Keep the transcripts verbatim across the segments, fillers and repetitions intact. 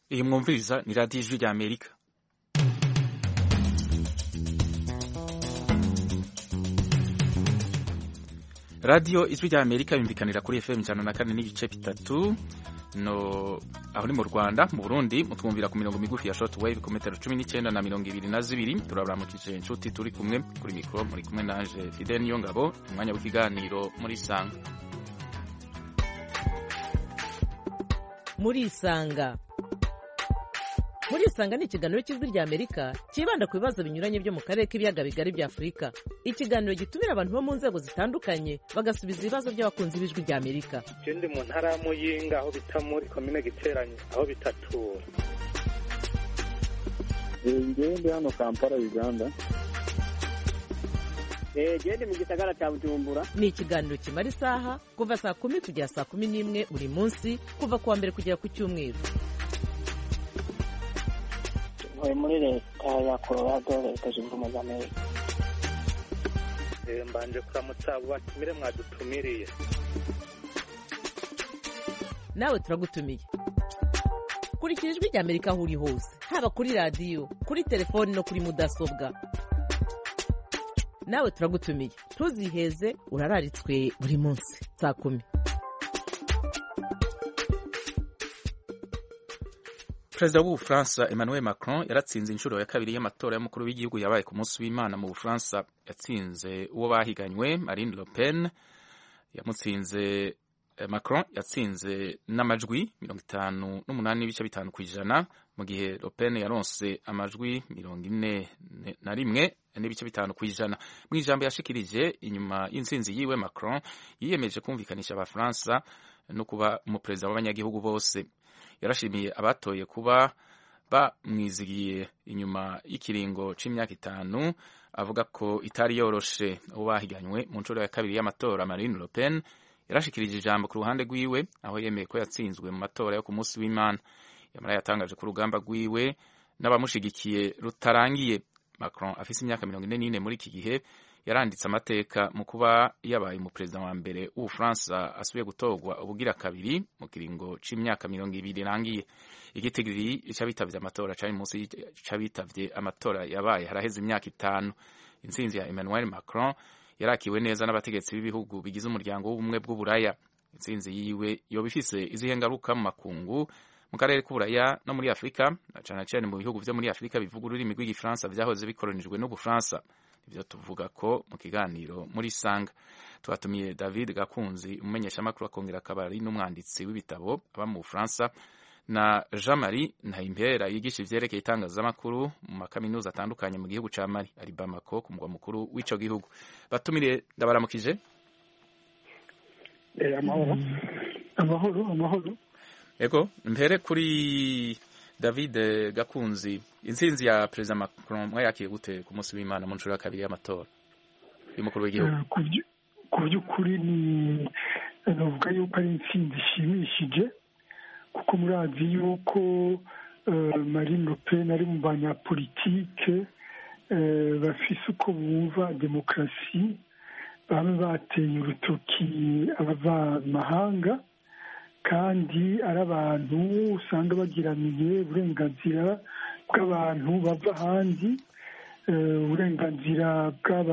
Iyi mwumviriza ni radiyo ijwi rya Amerika. radiyo ijwi rya Amerika yumvikanira kuri F M ijana na kane n'ibice bitatu no aho ni mu Rwanda. Mu Burundi mutwumvira ku mirongo migufi ya shortwave ku metero cumi n'icyenda na mirongo ibiri na zibiri. Turabaramukije inshuti turi kumwe kuri mikoro, muri kumwe nanje Fidel Niyongabo, umwanya w'ikiganiro muri Isanga. Muri Isanga muri Isanga ni ikiganiro cy'ijwi rya Amerika kibanda ku bibazo binyuranye byo mu karere k'ibiyaga bigari bya Afurika. Ikiganiro gitumira abantu bo mu nzego zitandukanye bagasubiza ibibazo by'abakunzi b'ijwi rya Amerika. Je ndi mu ntara ya Muyinga aho bita muri komine Giteranyi aho bitatura. Ngiye ndi hano Kampala Uganda. Eh je ndi mu gisagara cya Bujumbura. Ni ikiganiro kimara isaha kuva saa kumi kugera saa kumi n'imwe buri munsi kuva kuwa mbere kugera ku cyumweru. Muri leta ya Colorado leta zunze ubumwe za Amerika. Mbanje kuramutsa batumire mwadutumiriye. Nawe turagutumiye. Kurikira ijwi rya Amerika aho uri hose, haba kuri radiyo, kuri telefoni no kuri mudasobwa. Nawe turagutumiye, ntuziheze, urararitswe buri munsi saa kumi. Perezida w'Ubufaransa Emmanuel Macron yaratsinze inshuro ya kabiri y'amatora y'umukuru w'igihugu yabaye ku munsi w'Imana mu Bufaransa. Yatsinze uwo bahiganywe Marine Le Pen. Yamutsinze Macron yatsinze n'amajwi mirongo itanu n'umunani n'ibice bitanu ku ijana, mu gihe Le Pen yaronse amajwi mirongo ine na rimwe n'ibice bitanu ku ijana. Mu ijambo yashikirije inyuma y'intsinzi yiwe, Macron yiyemeje kumvikanisha Abafaransa no kuba umuperezida w'abanyagihugu bose. Yarashimiye abatoye kuba bamwizigiye inyuma y'ikiringo c'imyaka itanu, avuga ko itari yoroshe. Uwo bahiganywe mu nshuro ya kabiri y'amatora Marine Le Pen yarashikirije ijambo ku ruhande rwiwe aho yemeye ko yatsinzwe mu matora yo ku munsi w'Imana. Yamara yatangaje ko urugamba rwiwe n'abamushigikiye rutarangiye. Macron afise imyaka mirongo ine n'ine muri iki gihe yaranditse amateka mu kuba yabaye umuperezida wa mbere w'Ubufaransa asubiye gutorwa ubugira kabiri mu kiringo c'imyaka mirongo ibiri irangiye. Igitigiri c'abitavye amatora cari munsi c'abitavye amatora yabaye haraheze imyaka itanu. Intsinzi ya Emmanuel Macron yarakiwe neza n'abategetsi b'ibihugu bigize umuryango w'ubumwe bw'Uburaya. Intsinzi yiwe yoba ifise izihe ngaruka mu makungu mu karere k'Uburaya no muri Afurika, na cane cane mu bihugu vyo muri Afurika bivuga ururimi rw'igifaransa vyahoze bikoronijwe n'Ubufaransa? Ivyo tuvuga ko mu kiganiro muri Isanga. Twatumiye David Gakunzi, umumenyeshamakuru akongera akaba ari n'umwanditsi w'ibitabo aba mu Bufaransa, na Jean-Marie Ntahimpera yigisha ivyerekeye itangazamakuru mu makaminuza atandukanye mu gihugu ca Mali, ari Bamako ku mugwa mukuru w'ico gihugu. Batumire ndabaramukije. Eh amahoro. Amahoro, amahoro. Ego, mpere kuri David Gakunzi, intsinzi ya Perezida Macron mwayakiye gute ku munsi w'Imana mu nshuro ya kabiri y'amatora y'umukuru w'igihugu? Ku by'ukuri ni navuga yuko ari intsinzi ishimishije, kuko murazi yuko Marine Le Pen ari mu banyapolitike bafise uko bumva demokarasi, bamwe bateye urutoki abavamahanga, kandi ari abantu usanga bagiramiye uburenganzira bw'abantu bava ahandi, uburenganzira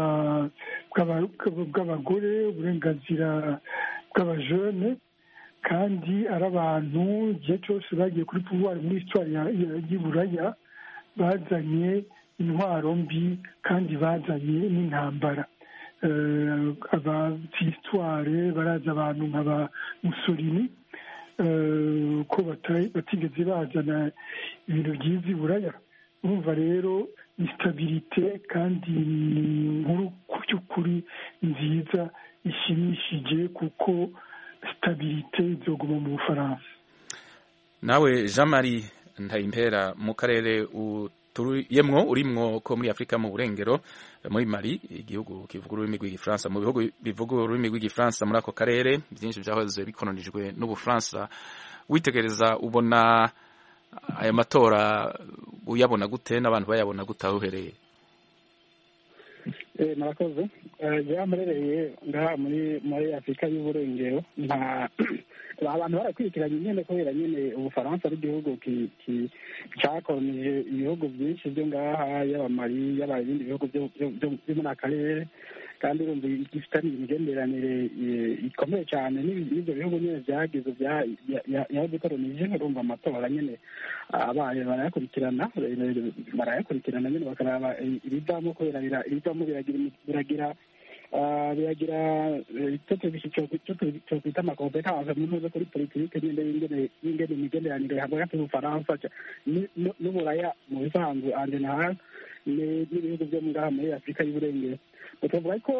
bw'abagore, uburenganzira bw'abajene, kandi ari abantu igihe cyose bagiye kuri pouvoir muri histoire y'Iburaya bazanye intwaro mbi kandi bazanye n'intambara. Abazi histoire baraza abantu nk'aba Mussolini ko batigeze bazana ibintu byiza Iburaya. Urumva rero ni stabilite kandi nkuru ku by'ukuri nziza ishimishije, kuko stabilite izoguma mu Bufaransa. Nawe Jean-Marie Ntahimpera, mu karere uturuyemwo urimwo ko muri Afrika mu burengero, muri Mali, igihugu kivuga ururimi rw'igifaransa, mu bihugu bivuga ururimi rw'igifaransa muri ako karere byinshi byahoze bikolonijwe n'Ubufaransa, witegereza ubona aya matora uyabona gute n'abantu bayabona gute aho uhereye? Eh murakoze. Eh yamerereye ngaha muri muri Afrika y'uburengero, nta abantu barakurikiranye nyine kubera nyine ubufaransa ari igihugu cyakolonije ibihugu byinshi byo ngaha yaba mali yaba ibindi bihugu byo muri akarere kandi urumva gifitanye imigenderanire ikomeye cyane n'ibyo bihugu nyine byagize yabikolonije urumva amatora nyine abaye barayakurikirana barayakurikirana nyine bakaraba ibivamo kubera ibivamo biragira biragira icyo twita amakompetanse mu ntuze kuri politike y'ingene imigenderanire hagati y'ubufaransa n'uburaya mu bisanzwe anje na hasi n'ibihugu byo ngaha muri afurika y'uburengero tuvuga ko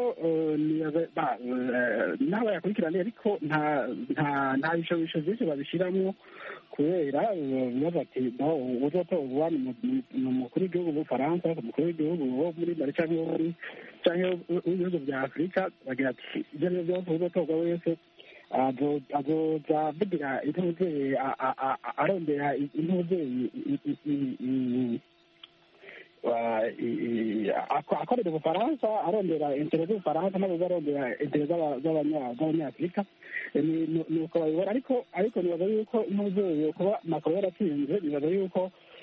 n'aho bayakurikirana ariko nta bishobisho byinshi babishyiramo kubera bibaza ati uzotorwa ni umukuru w'igihugu w'ubufaransa umukuru w'igihugu wo muri mali cyangwa wo muri cyangwa w'ibihugu bya afurika bagira ati ibyo ari byo byose uzotorwa wese azoza avugira intuzeye arondera intuzeye akorera ubufaransa arondera intere z'ubufaransa nabo barondera intere z'abanyafurika ni uko babibona ariko ariko nibaza yuko intuzeye kuba makoro yaratsinze nibaza yuko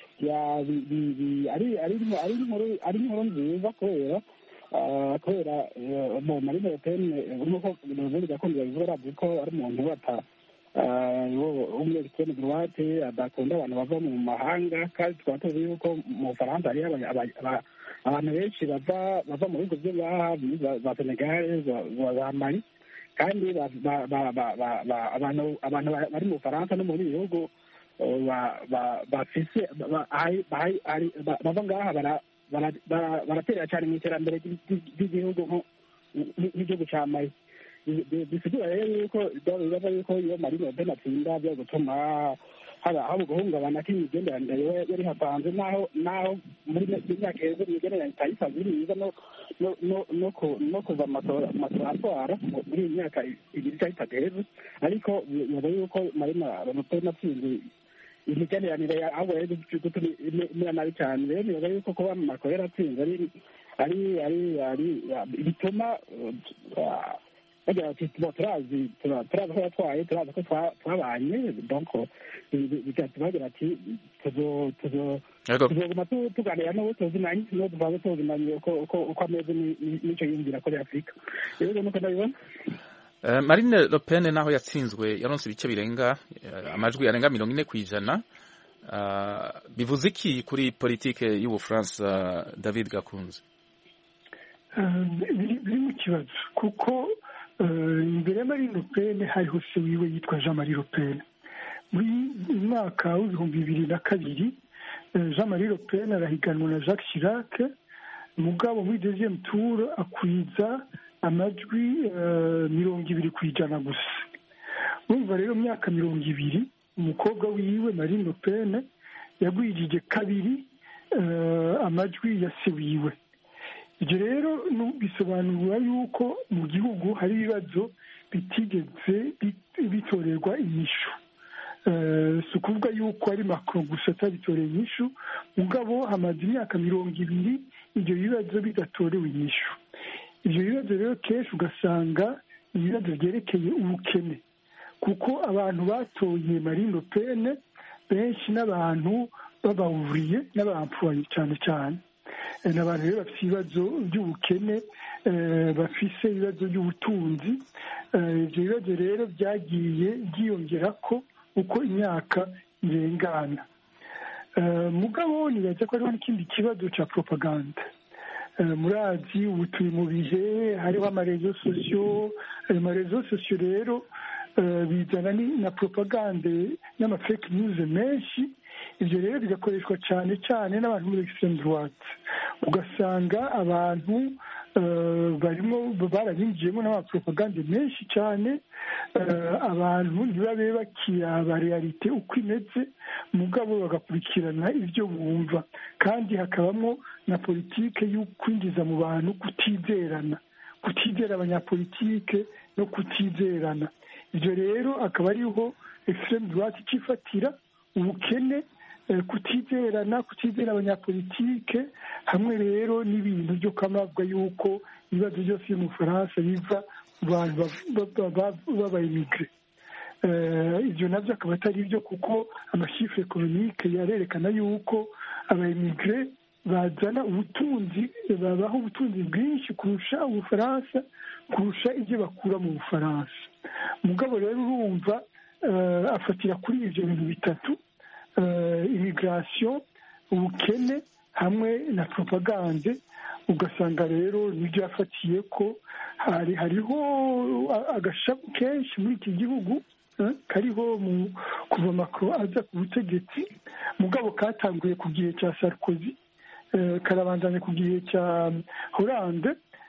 ari inkuru nziza kubera kubera marine le pen nk'uko ubundi gakondo babivuga aravuga ko ari umuntu bata umwe extreme droite adakunda abantu bava mu mahanga kandi tukaba tuzi yuko mu Bufaransa hariyo abantu benshi bava bava mu bihugu byo ngaha za Senegal za Mali kandi abantu bari mu Bufaransa no mu bihugu bafise bava ngaha baraterera cyane mu iterambere ry'igihugu nk'igihugu cya Mali bisigura rero yuko bibaza yuko iyo marine le pen atsinda byo gutuma haba guhungabana k'imigenderanire yari hapanze naho naho muri myaka heza imigenderanire itayisanzwe iri myiza no kuva amatora atwara muri iyi myaka ibiri cyangwa itatu heza ariko bibaza yuko marine le pen atsinze imigenderanire ahubwo rero gutuma imera nabi cyane rero nibaza yuko kuba Macron yaratsinze ari ari ari bituma bagira ati turazi turazi ko yatwaye turazi ko twabanye donc bigatuma bagira ati tuzoguma tuganira n'uwo tuzinanye n'uwo tuvanze tuzinanye uko ameze n'icyo yumvira kuri afurika rero nuko ndabibona Marine Le Pen naho yatsinzwe yaronse ibice birenga amajwi arenga mirongo ine ku ijana bivuze iki kuri politike y'Ubufaransa David Gakunze biri mu kibazo kuko imbere ya Marine Le Pen hariho se wiwe yitwa Jean Marie Le Pen muri mwaka w'ibihumbi bibiri na kabiri Jean Marie Le Pen arahiganwa na Jacques Chirac mugabo muri deuxième tour akwiza amajwi mirongo ibiri ku ijana gusa urumva rero myaka mirongo ibiri umukobwa wiwe Marine Le Pen yagwijije kabiri amajwi ya se wiwe ibyo rero bisobanura yuko mu gihugu hari ibibazo bitigeze bitorerwa inyishu si ukuvuga yuko ari Macron gusa atabitoreye inyishu mugabo hamaze imyaka mirongo ibiri ibyo bibazo bidatorewe inyishu ibyo bibazo rero kenshi ugasanga ibibazo byerekeye ubukene kuko abantu batoye Marine Le Pen benshi n'abantu babahuriye n'abampuye cyane cyane n'abantu rero bafite ibibazo by'ubukene bafise ibibazo by'ubutunzi ibyo bibazo rero byagiye byiyongera ko uko imyaka irengana mugabo nibaza ko hariho n'ikindi kibazo cya propaganda murazi ubu turi mu bihe hariho amarezo sosiyo ayo marezo sosiyo rero bizana na propagande n'amafake news menshi ibyo rero bigakoreshwa cyane cyane n'abantu muri extreme droite ugasanga abantu barimo barabinjiyemo n'amapropagande menshi cyane abantu ntibabe bakiraba realite uko imeze mugabo bagakurikirana ibyo bumva kandi hakabamo na politike yo kwinjiza mu bantu kutizerana kutizera abanyapolitike no kutizerana ibyo rero akaba ariho extreme droite icifatira ubukene kutizerana kutizera abanyapolitike hamwe rero n'ibintu byo kamavuga yuko ibibazo byose byo mu Faransa biva mu bantu b'abayimigre ibyo nabyo akaba atari byo kuko amashifre ekonomike yarerekana yuko abayimigire bazana ubutunzi babaho ubutunzi bwinshi kurusha ubufaransa kurusha ibyo bakura mu bufaransa. Mugabo rero urumva afatira kuri ibyo bintu bitatu, immigration, ubukene hamwe na propagande, ugasanga rero nibyo yafatiye ko hari hariho agashabu kenshi muri iki gihugu kariho kuva Macron aza ku butegetsi, mugabo katanguye ku gihe cya Sarkozy, karabandanya ku gihe cya Hollande.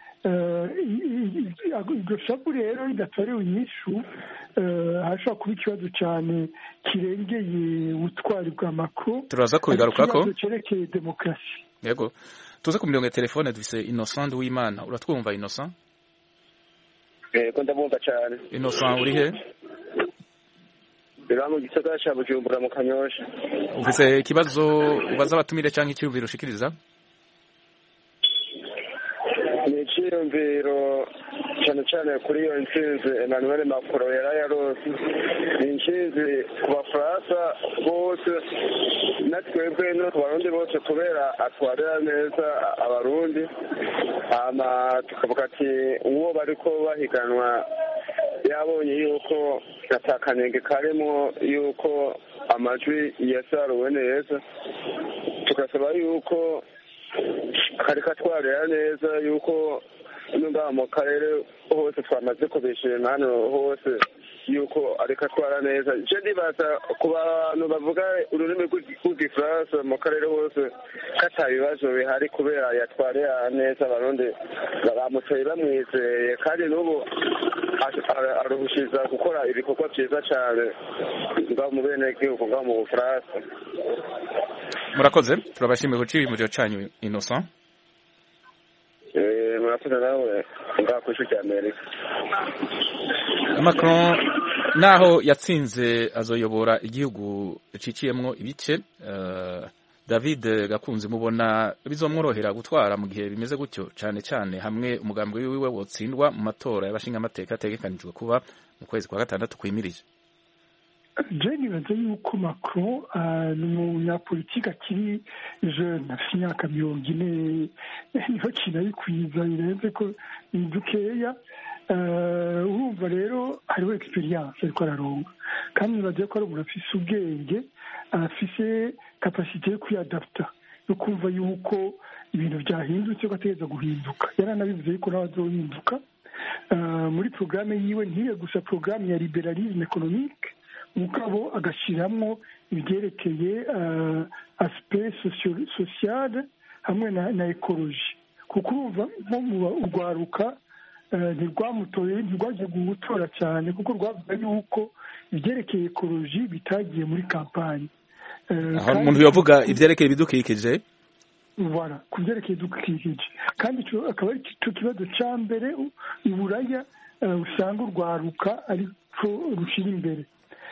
Iryo shabu rero ridatorewe inyishu hashobora kuba ikibazo cyane kirengeye ubutwari bwa Macron. Turaza kubigarukako ikibazo cyerekeye demokarasi. Yego, tuze ku mirongo ya telefone dufise Innocent Uwimana. Uratwumva Innocent? Yego ndabumva cyane. Innocent uri he? Bira mu gisagara cya Bujumbura mu Kanyosha. Ufise ikibazo ubaza abatumire cyangwa icyumviro ushikiriza? Ni icyumviro cyane cyane kuri iyo ntsinzi Emmanuel Macron yari yarose. Ni intsinzi ku Bafaransa bose na twebwe no ku Barundi bose kubera atwarira neza Abarundi, hama tukavuga ati uwo bariko bahiganwa yabonye yuko atakanenge karimo, yuko amajwi yasaruwe neza, tugasaba yuko kari katwarira neza, yuko n'ngaha mu karere hose twamaze kubishima hano hose yuko ariko atwara neza. Je ndibaza ku bantu bavuga ururimi rw'igifaransa mu karere hose kata ibibazo bihari kubera yatwarira neza Abarundi bamuteye bamwizeye, kandi n'ubu aruhushiza gukora ibikorwa byiza cyane ngaho mu bene gihugu ngaho mu Bufaransa. Murakoze, turabashimiye ku cibimuriro canyu Innocent. Eh, murakoze nawe ngaho ku ishuri ry'Amerika. Macron naho yatsinze azoyobora igihugu ciciyemwo ibice, uh, David Gakunzi mubona bizomworohera gutwara mu gihe bimeze gutyo, cyane cyane hamwe umugambi wiwe wotsindwa mu matora y'abashinga amateka ategekanijwe kuba mu kwezi kwa gatandatu kwimirije? Je nibaza yuko Macron ni umunyapolitiki akiri jeune, afite imyaka mirongo ine, niho kintu ayikwiza birenze ko ni dukeya. Urumva rero hariho experience ariko araronga, kandi nibaza ko ari umuntu afise ubwenge, afise kapasite yo kwiadapta, yo kumva yuko ibintu byahindutse ko ategereza guhinduka. Yaranabivuze yuko nawe azohinduka. Muri programme yiwe ntiye gusa programme ya liberalisme économique, mugabo agashiramwo ibyerekeye aspect social hamwe na, na ecologie, kuko urumva nko mu urwaruka ntirwamutoye ntirwagiye gutora cyane kuko rwavuga yuko ibyerekeye ecologie bitagiye muri kampanye. Aho umuntu yavuga ibyerekeye ibidukikije, voilà, ku byerekeye ibidukikije, kandi akaba ari cyo kibazo cya mbere iburaya usanga urwaruka ariko rushira imbere.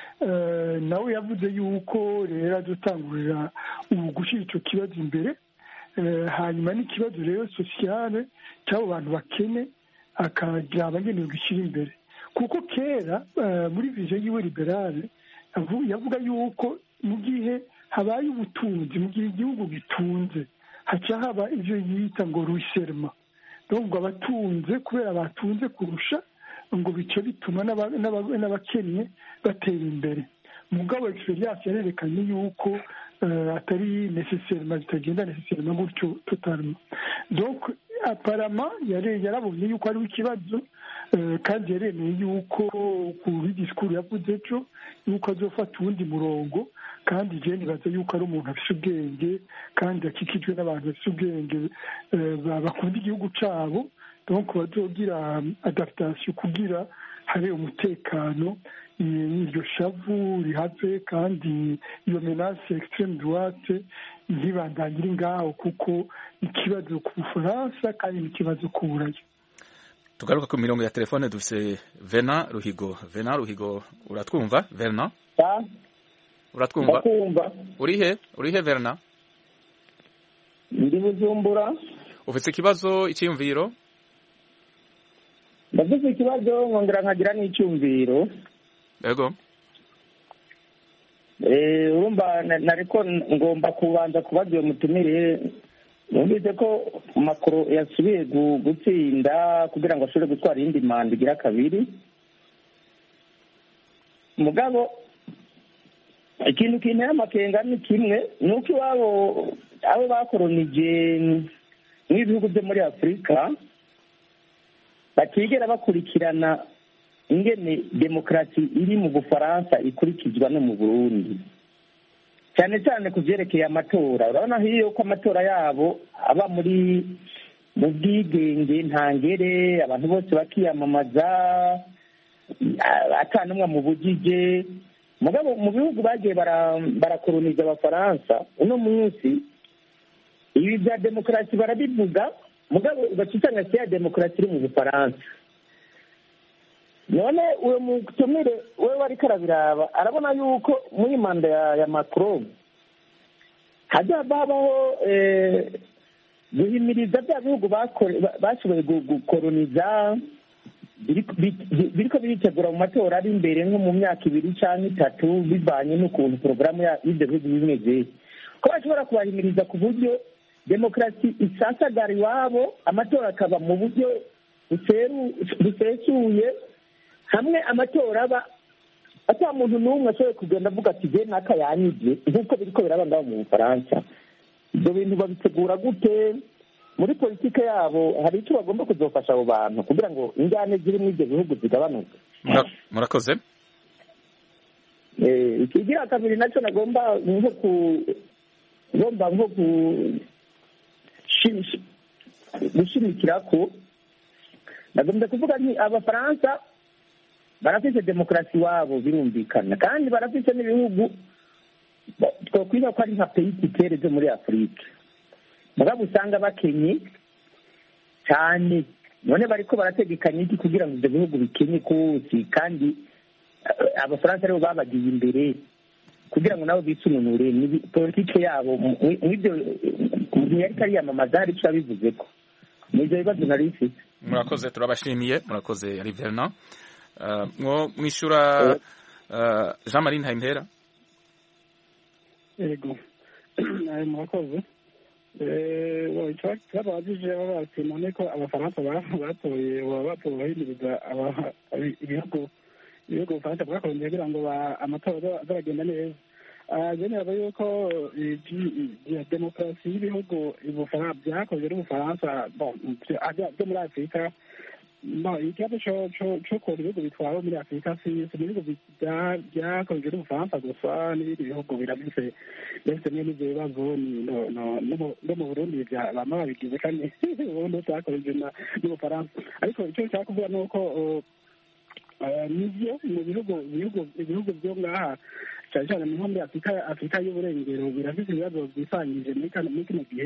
Nawe yavuze yuko rero adutangurira ubu gushyira icyo kibazo imbere, hanyuma n'ikibazo rero sociale cy'abo bantu bakene akagira abagenewe gushyira imbere, kuko kera muri vision yiwe liberale yavuga yuko mu gihe habaye ubutunzi, mu gihe igihugu gitunze haca haba ibyo yita ngo ruisserment, donc abatunze kubera batunze kurusha ngo bice bituma n'abakennye batera imbere. Mugabo experience yarerekanye yuko atari nécessairement, bitagenda nécessairement gutyo totalement. Donc apparemment yarabonye yuko ari ikibazo, kandi yaremeye yuko kuri discours yavuze cyo yuko azofata uwundi murongo, kandi je nibaza yuko ari umuntu afite ubwenge kandi akikijwe n'abantu bafite ubwenge bakunda igihugu cabo, donc bazogira adaptation kugira habe umutekano, iryo shavu rihave, kandi iyo menace extreme droite ntibandangire ngaho, kuko ikibazo ku Bufaransa kandi n'ikibazo ku Buraya. Tugaruka ku mirongo ya telefone dufise Vena Ruhigo. Vena Ruhigo, uratwumva Vena? Ya. Uratwumva? Ndakumva. Urihe? Urihe Vena? Ndi Bujumbura. Ufite ikibazo, icyumviro? Ndafite ikibazo nkongera nkagira n'icyumviro. Yego. urumva nariko ngomba kubanza kubaza uwo mutumire numvise ko Macron yasubiye gutsinda kugira ngo ashobore gutwara iyindi manda igira kabiri mugabo ikintu kinteye amakenga ni kimwe ni uko iwabo abo bakoronije n'ibihugu byo muri afurika batigera bakurikirana ingene demokarasi iri mu bufaransa ikurikizwa no mu burundi cyane cyane ku byerekeye amatora urabona hiyo ko amatora yabo aba muri mu bwigenge ntangere abantu bose bakiyamamaza atanumwe mu bugije mugabo mu bihugu bagiye barakoroniza abafaransa uno munsi ibi bya demokarasi barabivuga mugabo ugacitanga si ya demokarasi iri mu bufaransa none uwo mutumire we wari karabiraba arabona yuko muri manda ya Macron hajya babaho guhimiriza bya bihugu bashoboye gukoroniza biriko biritegura mu matora ari imbere nko mu myaka ibiri cyangwa itatu bivanye n'ukuntu porogaramu y'ibyo bihugu bimeze ko bashobora kubahimiriza ku buryo demokarasi isasagara iwabo amatora akaba mu buryo busesuye hamwe amatora aba ata muntu n'umwe ashoboye kugenda avuga ati je naka yanyije nk'uko biriko biraba ngaho mu Bufaransa ibyo bintu babitegura gute muri politike yabo hari icyo bagomba kuzofasha abo bantu kugira ngo injyane ziri muri ibyo bihugu zigabanuke murakoze ikigira kabiri nacyo nagomba nko ku ngomba nko ku gushimikira ko nagomba kuvuga nti abafaransa barafise demokarasi wabo birumvikana kandi barafise n'ibihugu twokwiba ko ari nka pays titere zo muri afurika mugabo usanga bakenye cyane none bariko barategekanya iki kugira ngo ibyo bihugu bikenye kose kandi abafaransa aribo babagiye imbere kugira ngo nabo bisununure politike yabo mw'ibyo ntiyariko ariyamamaza hari ico yabivuzeko nivyo bibazo nari mfise murakoze turabashimiye murakoze ari Vernon mwo mwishura Jean Marie Ntayimpera yego murakoze twabajije bati none ko abafaransa batoye batoye bahimiriza ibihugu ibihugu ubufaransa bwakoranye kugira ngo amatora azaragenda neza byemera yuko demokarasi y'ibihugu byakozwe n'ubufaransa byo muri afurika ikibazo cy'ukuntu ibihugu bitwara muri afurika si ibihugu byakozwe n'ubufaransa gusa n'ibindi bihugu birafise bifite n'ibyo bibazo no mu burundi bama babigize kandi ubundi butakozwe n'ubufaransa ariko icyo nshaka kuvuga ni uko nibyo mu bihugu ibihugu byo ngaha cyane cyane nko muri afurika afurika y'uburengero birafite ibibazo byisangije muri kino gihe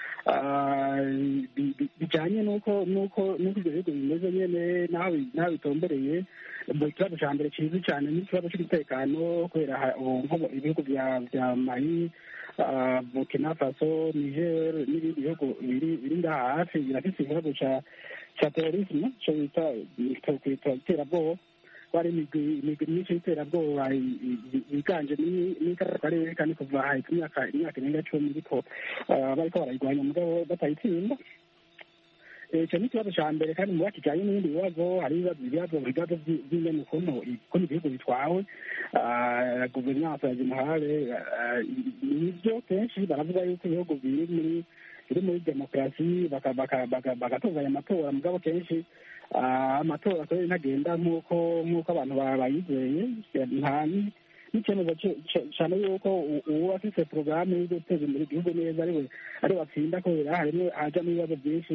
bijyanye n'uko n'uko n'uko ibyo bihugu bimeze nyine n'aho bitombereye ikibazo cya mbere kizwi cyane n'ikibazo cy'umutekano kubera ibihugu bya mali burkina faso niger n'ibindi bihugu biri ngaha hafi birafite ikibazo cya terorisme cyo bita iterabwoba hari imigwi myinshi y'iterabwoba yiganje muri kariya karere kandi kuva imyaka imyaka irenga cumi ariko bariko barayirwanya mugabo batayitsinda icyo ni ikibazo cya mbere kandi muba kijyanye n'ibindi bibazo hari ibibazo ibibazo by'ingene ukuntu ukuntu ibihugu bitwawe guverinance ya generale nibyo kenshi baravuga yuko ibihugu biri muri biri muri demokarasi bagatunganya amatora mugabo kenshi amatora akaba ntagenda nk'uko nk'uko abantu bayizeye nta n'icyemezo cyane yuko uwo afite porogaramu yo guteza imbere igihugu neza ariwe ariwe atsinda kubera harimo hajyamo ibibazo byinshi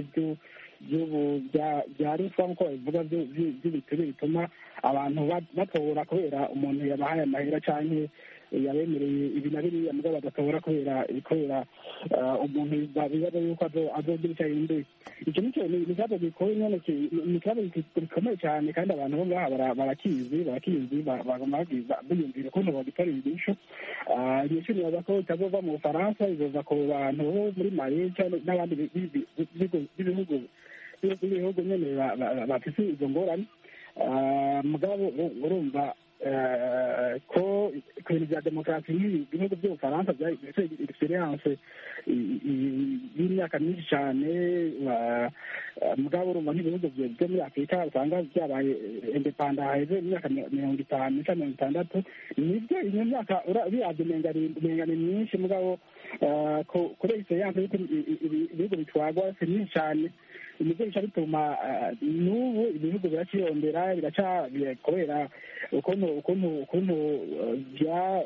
bya ruswa nk'uko babivuga by'ibitego bituma abantu batora kubera umuntu yabahaye amahera cyangwa yabemereye ibi na biriya mugabo badatora kubera kubera umuntu bibaza yuko azogira icyo ahinduye icyo nicyo ni ikibazo gikomeye nyine ni ikibazo gikomeye cyane kandi abantu bo ngaha barakizi barakizi bagomba biyumvira ukuntu bagitorera inyishu inyishu nibaza ko itazova mu bufaransa izoza ku bantu bo muri mali n'abandi b'ibihugu b'ibihugu nyine bafise izo ngorane mugabo urumva ko ku bintu bya demokarasi ibihugu by'ubufaransa byagize experience y'imyaka myinshi cyane mugabo urumva nk'ibihugu byo muri afurika usanga byabaye indepanda haheze imyaka mirongo itanu cyangwa mirongo itandatu nibyo iyo myaka biravye umenga ni myinshi mugabo kuri experience y'uko ibihugu bitwagwa si myinshi cyane nibyo bica bituma n'ubu ibihugu biraciyondera biraca kubera ukuntu ukuntu ukuntu bya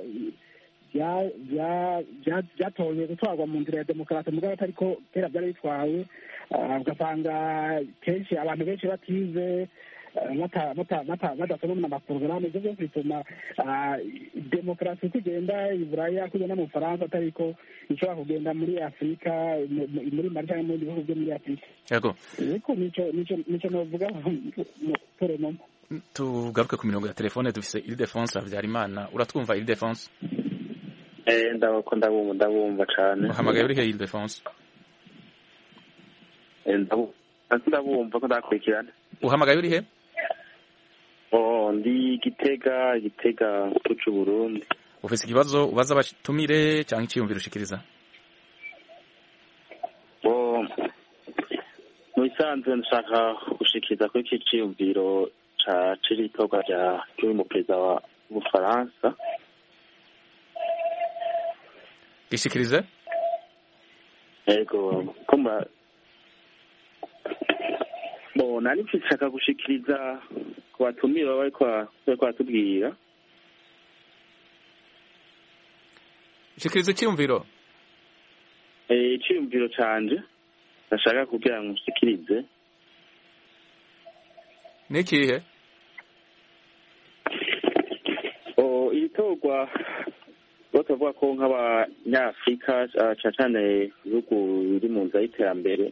byatoye gutwarwa mu nzira ya demokarasi mugabo atari ko kera byari bitwawe ugasanga kenshi abantu benshi batize badasoma amaporogaramu ibyo byose bituma demokarasi uko igenda i buraya kugenda mu bufaransa atari ko ishobora kugenda muri afurika muri mari cyangwa mu bindi bihugu byo muri afurika yego ariko nicyo navuga poromoma tugaruke ku mirongo ya telefone dufise Ildefonse Habyarimana uratwumva Ildefonse eh ndabako ndabumva ndabumva cyane uhamagaye uri he Ildefonse eh ndabumva ndabumva ko ndakurikirana uhamagaye uri he oh ndi Gitega Gitega cy'u Burundi ufise ikibazo ubaza abatumire cyangwa ikiyumviro ushikiriza oh Muisanze nshaka gushikiriza ko iki cyiyumviro ca ciritorwa rya cy'umuperezida wa Bufaransa gishikirize ego kumba bo nani nshaka gushikiriza ku batumire baba bariko batubwira shikiriza icyumviro eh icyumviro canje ndashaka kugira ngo nshikirize nikihe o iritorwa bavuga ko nk'abanyafurika cyane cyane ibihugu biri mu nzira y'iterambere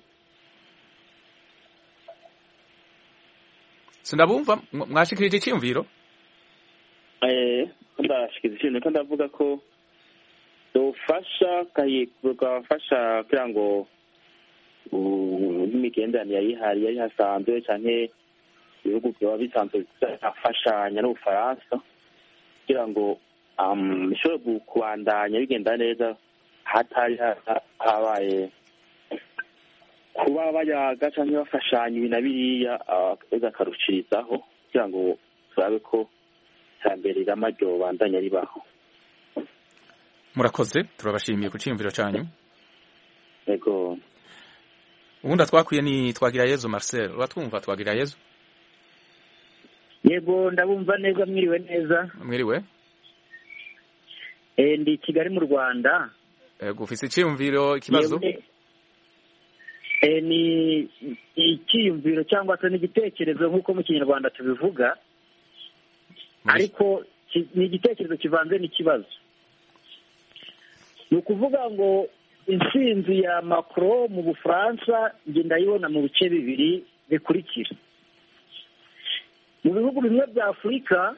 sindabumva mwashikirije icyumviro eh ndashikiriza icyumviro ko ndavuga ko dofasha kayigafasha kugira ngo n'imigenderanire yihari yari hasanzwe cyane ibihugu byaba bisanzwe byafashanya n'Ubufaransa kugira ngo bishobore kubandanya bigenda neza hatari habaye kuba bayaga cyangwa bafashanya ibi na biriya bakarushirizaho kugira ngo turabe ko iterambere rirama ryobandanya ribaho. Murakoze turabashimiye ku cyumviro cyanyu. Yego. Ubundi twakwiye ni Twagirayezu Marcel, uratwumva Twagirayezu? Yego ndabumva neza, mwiriwe neza. Mwiriwe. Eh ndi Kigali mu Rwanda. Yego ufise icyumviro ikibazo? Eh ni icyumviro cyangwa se n'igitekerezo nk'uko mu Kinyarwanda tubivuga. Ariko ni igitekerezo kivanze n'ikibazo. Ni ukuvuga ngo intsinzi ya Macron mu Bufaransa nge ndayibona mu bice bibiri bikurikira. Mu bihugu bimwe bya Afurika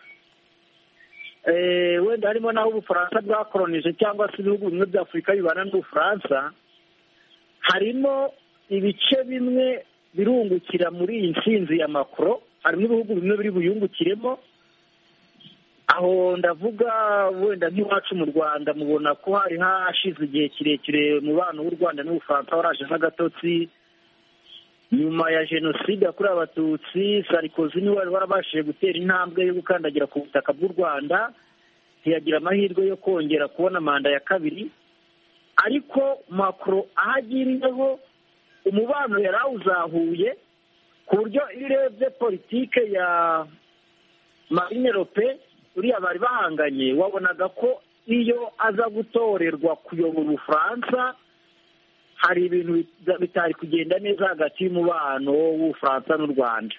eh wenda harimo naho Ubufaransa bwakolonije cyangwa se ibihugu bimwe bya Afurika bibana n'Ubufaransa, harimo ibice bimwe birungukira muri iyi ntsinzi ya Macron, harimo ibihugu bimwe biri buyungukiremo. Aho ndavuga wenda nk'iwacu mu Rwanda mubona ko hari hashize igihe kirekire umubano w'u Rwanda n'Ubufaransa waraje nk'agatotsi. Nyuma ya jenoside yakorewe Abatutsi, Sarkozy niwe wari warabashije gutera intambwe yo gukandagira ku butaka bw'u Rwanda, ntiyagira amahirwe yo kongera kubona manda ya kabiri. Ariko Macron ahagiriyeho umubano yarawuzahuye ku buryo iyo urebye politike ya Marine Le Pen uriya bari bahanganye, wabonaga ko iyo aza gutorerwa kuyobora Ubufaransa hari ibintu bitari kugenda neza hagati y'umubano w'Ubufaransa n'u Rwanda.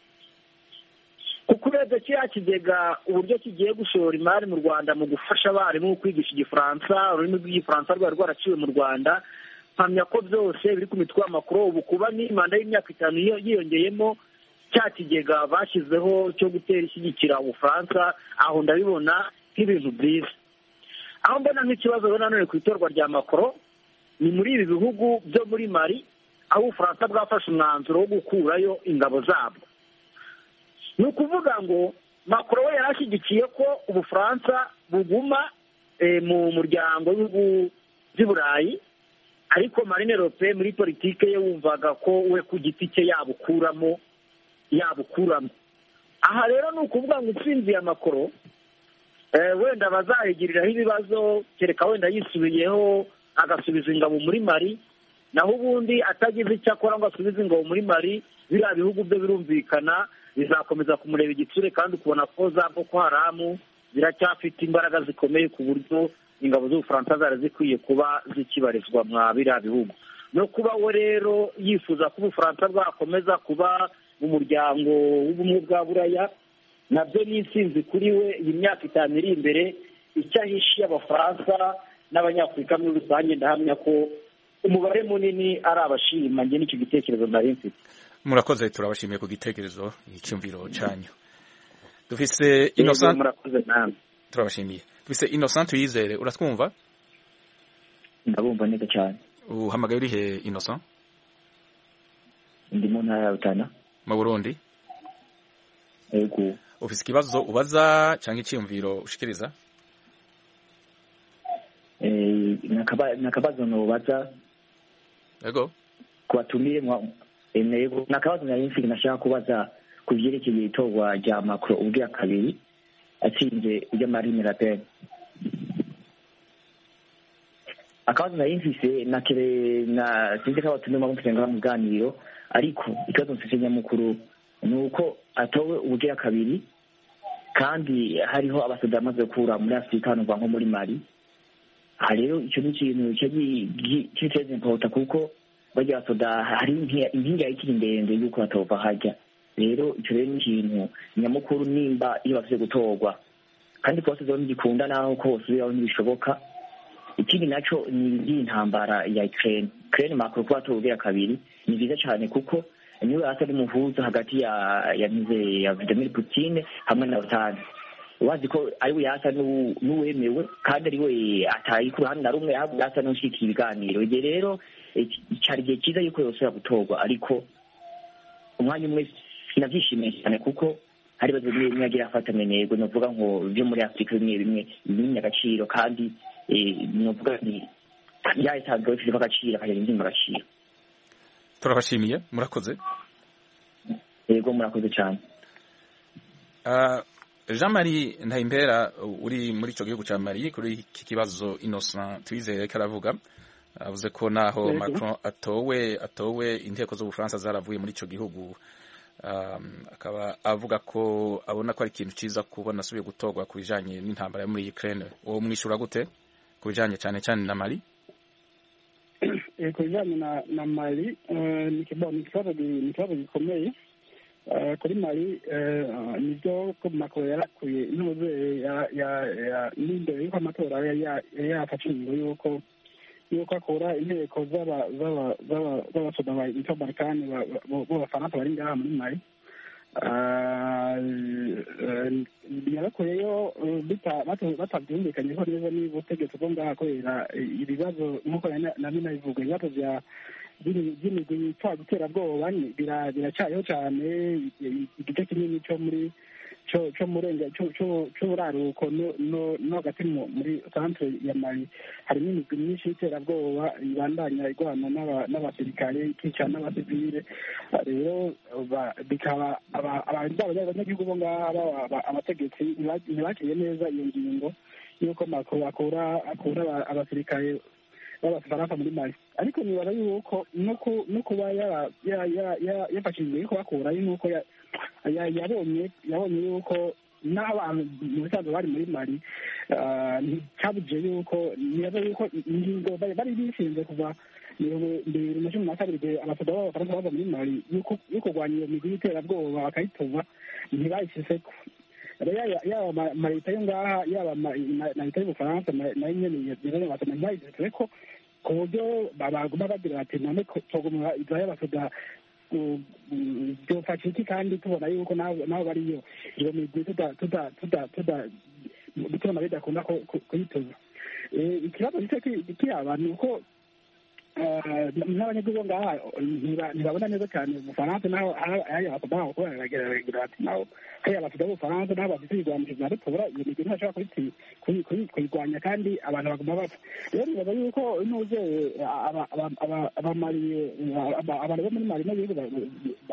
Kuko urebye kiriya kigega uburyo kigiye gushora imari mu Rwanda mu gufasha abarimu kwigisha Igifaransa, ururimi rw'Igifaransa rwari rwaraciwe mu Rwanda, mpamya ko byose biri ku mitwe ya Macron. Ubu kuba ni manda y'imyaka itanu yiyongeyemo cya kigega bashyizeho cyo gutera ishyigikira Ubufaransa, aho ndabibona nk'ibintu byiza. Aho mbona nk'ikibazo nanone ku itorwa rya Macron ni muri ibi bihugu byo muri Mali, aho Ubufaransa bwafashe umwanzuro wo gukurayo ingabo zabwo. Ni ukuvuga ngo Macron we yarashyigikiye ko ubufaransa buguma mu muryango w'ibihugu by'i burayi, ariko Marine Le Pen muri politike ye wumvaga ko we ku giti cye yabukuramo yabukuramo aha rero ni ukuvuga ngo intsinzi ya Macron wenda bazayigiriraho ibibazo, kereka wenda yisubiyeho agasubiza ingabo muri Mali, naho ubundi atagize icyo akora ngo asubize ingabo muri Mali, biriya bihugu byo birumvikana bizakomeza kumureba igitsure, kandi ukubona ko za Boko Haram ziracyafite imbaraga zikomeye ku buryo ingabo z'Ubufaransa zari zikwiye kuba zikibarizwa mwa biriya bihugu. No kuba we rero yifuza ko Ubufaransa bwakomeza kuba mu muryango w'ubumwe bwa Buraya, nabyo ni intsinzi kuri we. Iyi myaka itanu iri imbere, icyo ahishiye Abafaransa n'Abanyafurika muri rusange, ndahamya ko umubare munini ari abashima. Njye n'icyo gitekerezo nari mfite. Murakoze, turabashimiye ku gitekerezo icyumviro cyanyu. Dufise Innocent, murakoze namwe. Turabashimiye. Dufise Innocent Uyizere, uratwumva? Ndabumva neza cyane. Uhamagaye uri he Innocent? Ndi mu ntara ya Rutana. Mu Burundi? Ego. Ufise ikibazo ubaza cyangwa icyumviro ushikiriza? Eh, nakaba nakabazo no baza. Ego. Kwatumire mwa ego nakabazo nari mfite nashaka kubaza kuvyerekeye itorwa rya Macron ubwe kabiri atsinze ujya Marine Le Pen. Akabazo nari mfise nakere na sinzi ko batumye mu kutenga mu ganiro, ariko ikibazo mfise nyamukuru nuko atowe ubwe kabiri kandi hariho abasoda bamaze kura muri Afrika no nko muri Mali. Aha rero icyo ni ikintu cyiteze impota kuko bajya basoda hari inkingi y'ikiri ndende yuko batova hajya. Rero icyo rero ni ikintu nyamukuru nimba iyo bafite gutorwa, kandi kose zo ngikunda naho kose biraho ntibishoboka. Ikindi naco ni intambara ya Ukraine. Ukraine Macron kuba atubwira kabiri ni byiza cyane kuko niwe atari muhuza hagati ya ya mize ya Vladimir Putin hamwe na OTAN. Wazi ko ari we yasa n'uwemewe kandi ari we atayi ku ruhande na rumwe yasa n'ushikira ibiganiro. Igihe rero cyari gihe cyiza yuko yose gutorwa, ariko umwanya umwe sinabyishimiye cyane kuko hari bazo bimwe yagira afatanye nego novuga ngo byo muri Afrika bimwe bimwe bimwe agaciro, kandi novuga ni yayitanzwe ifite agaciro kandi n'indimo agaciro. Turabashimiye, murakoze. Yego murakoze cyane. Uh, Jean-Marie Ndayimpera uri muri ico gihugu ca Mali, kuri iki kibazo Innocent Tuyizere karavuga, avuze ko naho Macron atowe atowe inteko zo Bufaransa zaravuye muri ico gihugu, um, akaba avuga ko abona ko ari ikintu ciza kubona asubiye gutorwa ku bijanye n'intambara muri Ukraine. Uwo mwishura gute ku bijanye cyane cyane na Mali? Eh, ku bijanye na na Mali ni kibazo ni kibazo ni kibazo gikomeye kuri Mali. Nibyo ko Macron yarakuye intuze ya ya n'imbere y'uko amatora yafashe ingingo y'uko yuko akora inteko z'aba z'aba z'aba z'abasoda ba Itabarikani b'Abafaransa bari ngaha muri Mali. Yarakuyeyo batabyumvikanye ko neza niba ubutegetsi bwo ngaha kubera ibibazo nk'uko nari nabivuga, ibibazo bya by'imigwi ipfa guterabwoba biracyayeho cyane. Igice kinini cyo muri cyo murenga cy'uburaruko no hagati muri centre ya Mali harimo imigwi myinshi y'iterabwoba ibandanya igwana n'abasirikare ikica n'abasivile. Rero bikaba abanyagihugu bo ngaha abategetsi ntibakiriye neza iyo ngingo y'uko Macron akura akura abasirikare b'Abafaransa muri Mali. Ariko nibaza yuko no kuba yafashije yuko bakura nuko yabonye yabonye yuko n'abantu mu bisanzwe bari muri Mali nticyabuje yuko nibaza yuko ingingo bari bishinze kuva bibiri na cumi na kabiri abasoda b'Abafaransa bava muri Mali yo kurwanya iyo migwi y'iterabwoba bakayituba ntibayishiseko. Yaba amaleta yo ngaha yaba na leta y'Ubufaransa nayo nyene ntibayishiseko ku buryo baguma bagira bati none tuguma iza y'abasoda byofasha iki, kandi tubona yuko nabo bariyo iyo migwi tubona bidakunda kuyituza. Ikibazo gito kiyaba ni uko n'abanyagihugu ngaha ntibabona neza cyane ubufaransa naho hari abasoda bakora baragira bati naho hari abasoda b'ubufaransa naho bafite ibigwanisho bya rutura iyo migwi ntibashobora kuyirwanya kandi abantu baguma bapfa rero nibaza yuko nuze abamariye abantu bo muri mari n'ibihugu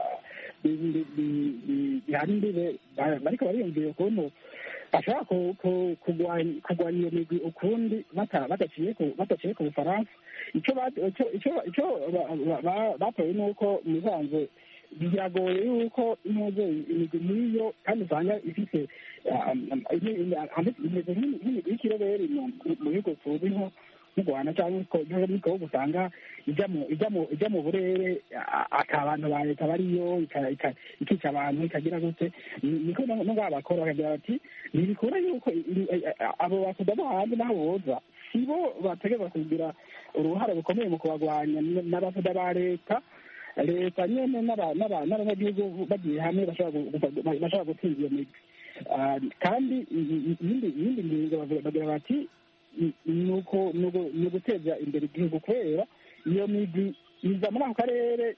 bihana imbibe bariko bariyumvira ukuntu bashobora kurwanya iyo migwi ukundi badaciye ku bufaransa icyo batoye ni uko musanze biragoye yuko inoze imigwi nk'iyo kandi usanga ifite imeze nk'imigwi y'ikiroberi mu bihugu tuzi nko mu rwanda cyangwa n'igihugu usanga ijya mu burere ata abantu ba leta bariyo ikica abantu ikagira gute niko no ngaha bakora bakagira bati ntibikora yuko abo basoda bo hanze n'aho boza si bo bategereza kugira uruhare rukomeye mu kubagwanya n'abasoda ba leta leta nyene n'abanyagihugu bagiye hamwe bashobora gutsinda iyo migwi kandi iyindi ngingo bagira bati ni uguteza imbere igihugu kubera iyo migwi iza muri ako karere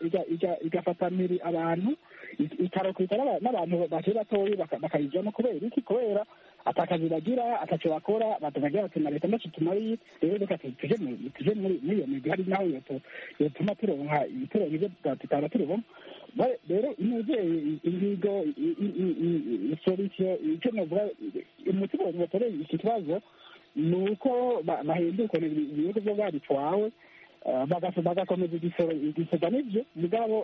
igafata mpiri abantu ikarokwita n'abantu bakiri batoyi bakayijamo kubera iki kubera atakazi bagira ataco bakora batukagira bati na leta ndaco tumariye rero reka tuje muri iyo migwi hari naho yotuma turonka turonka ivyo tutaba turibamo rero inozeye ingigo solution ico novuga umuti batoreye iki kibazo ni uko bahinduka ibihugu byo babitwawe bagakomeza igisega n'ibyo mugabo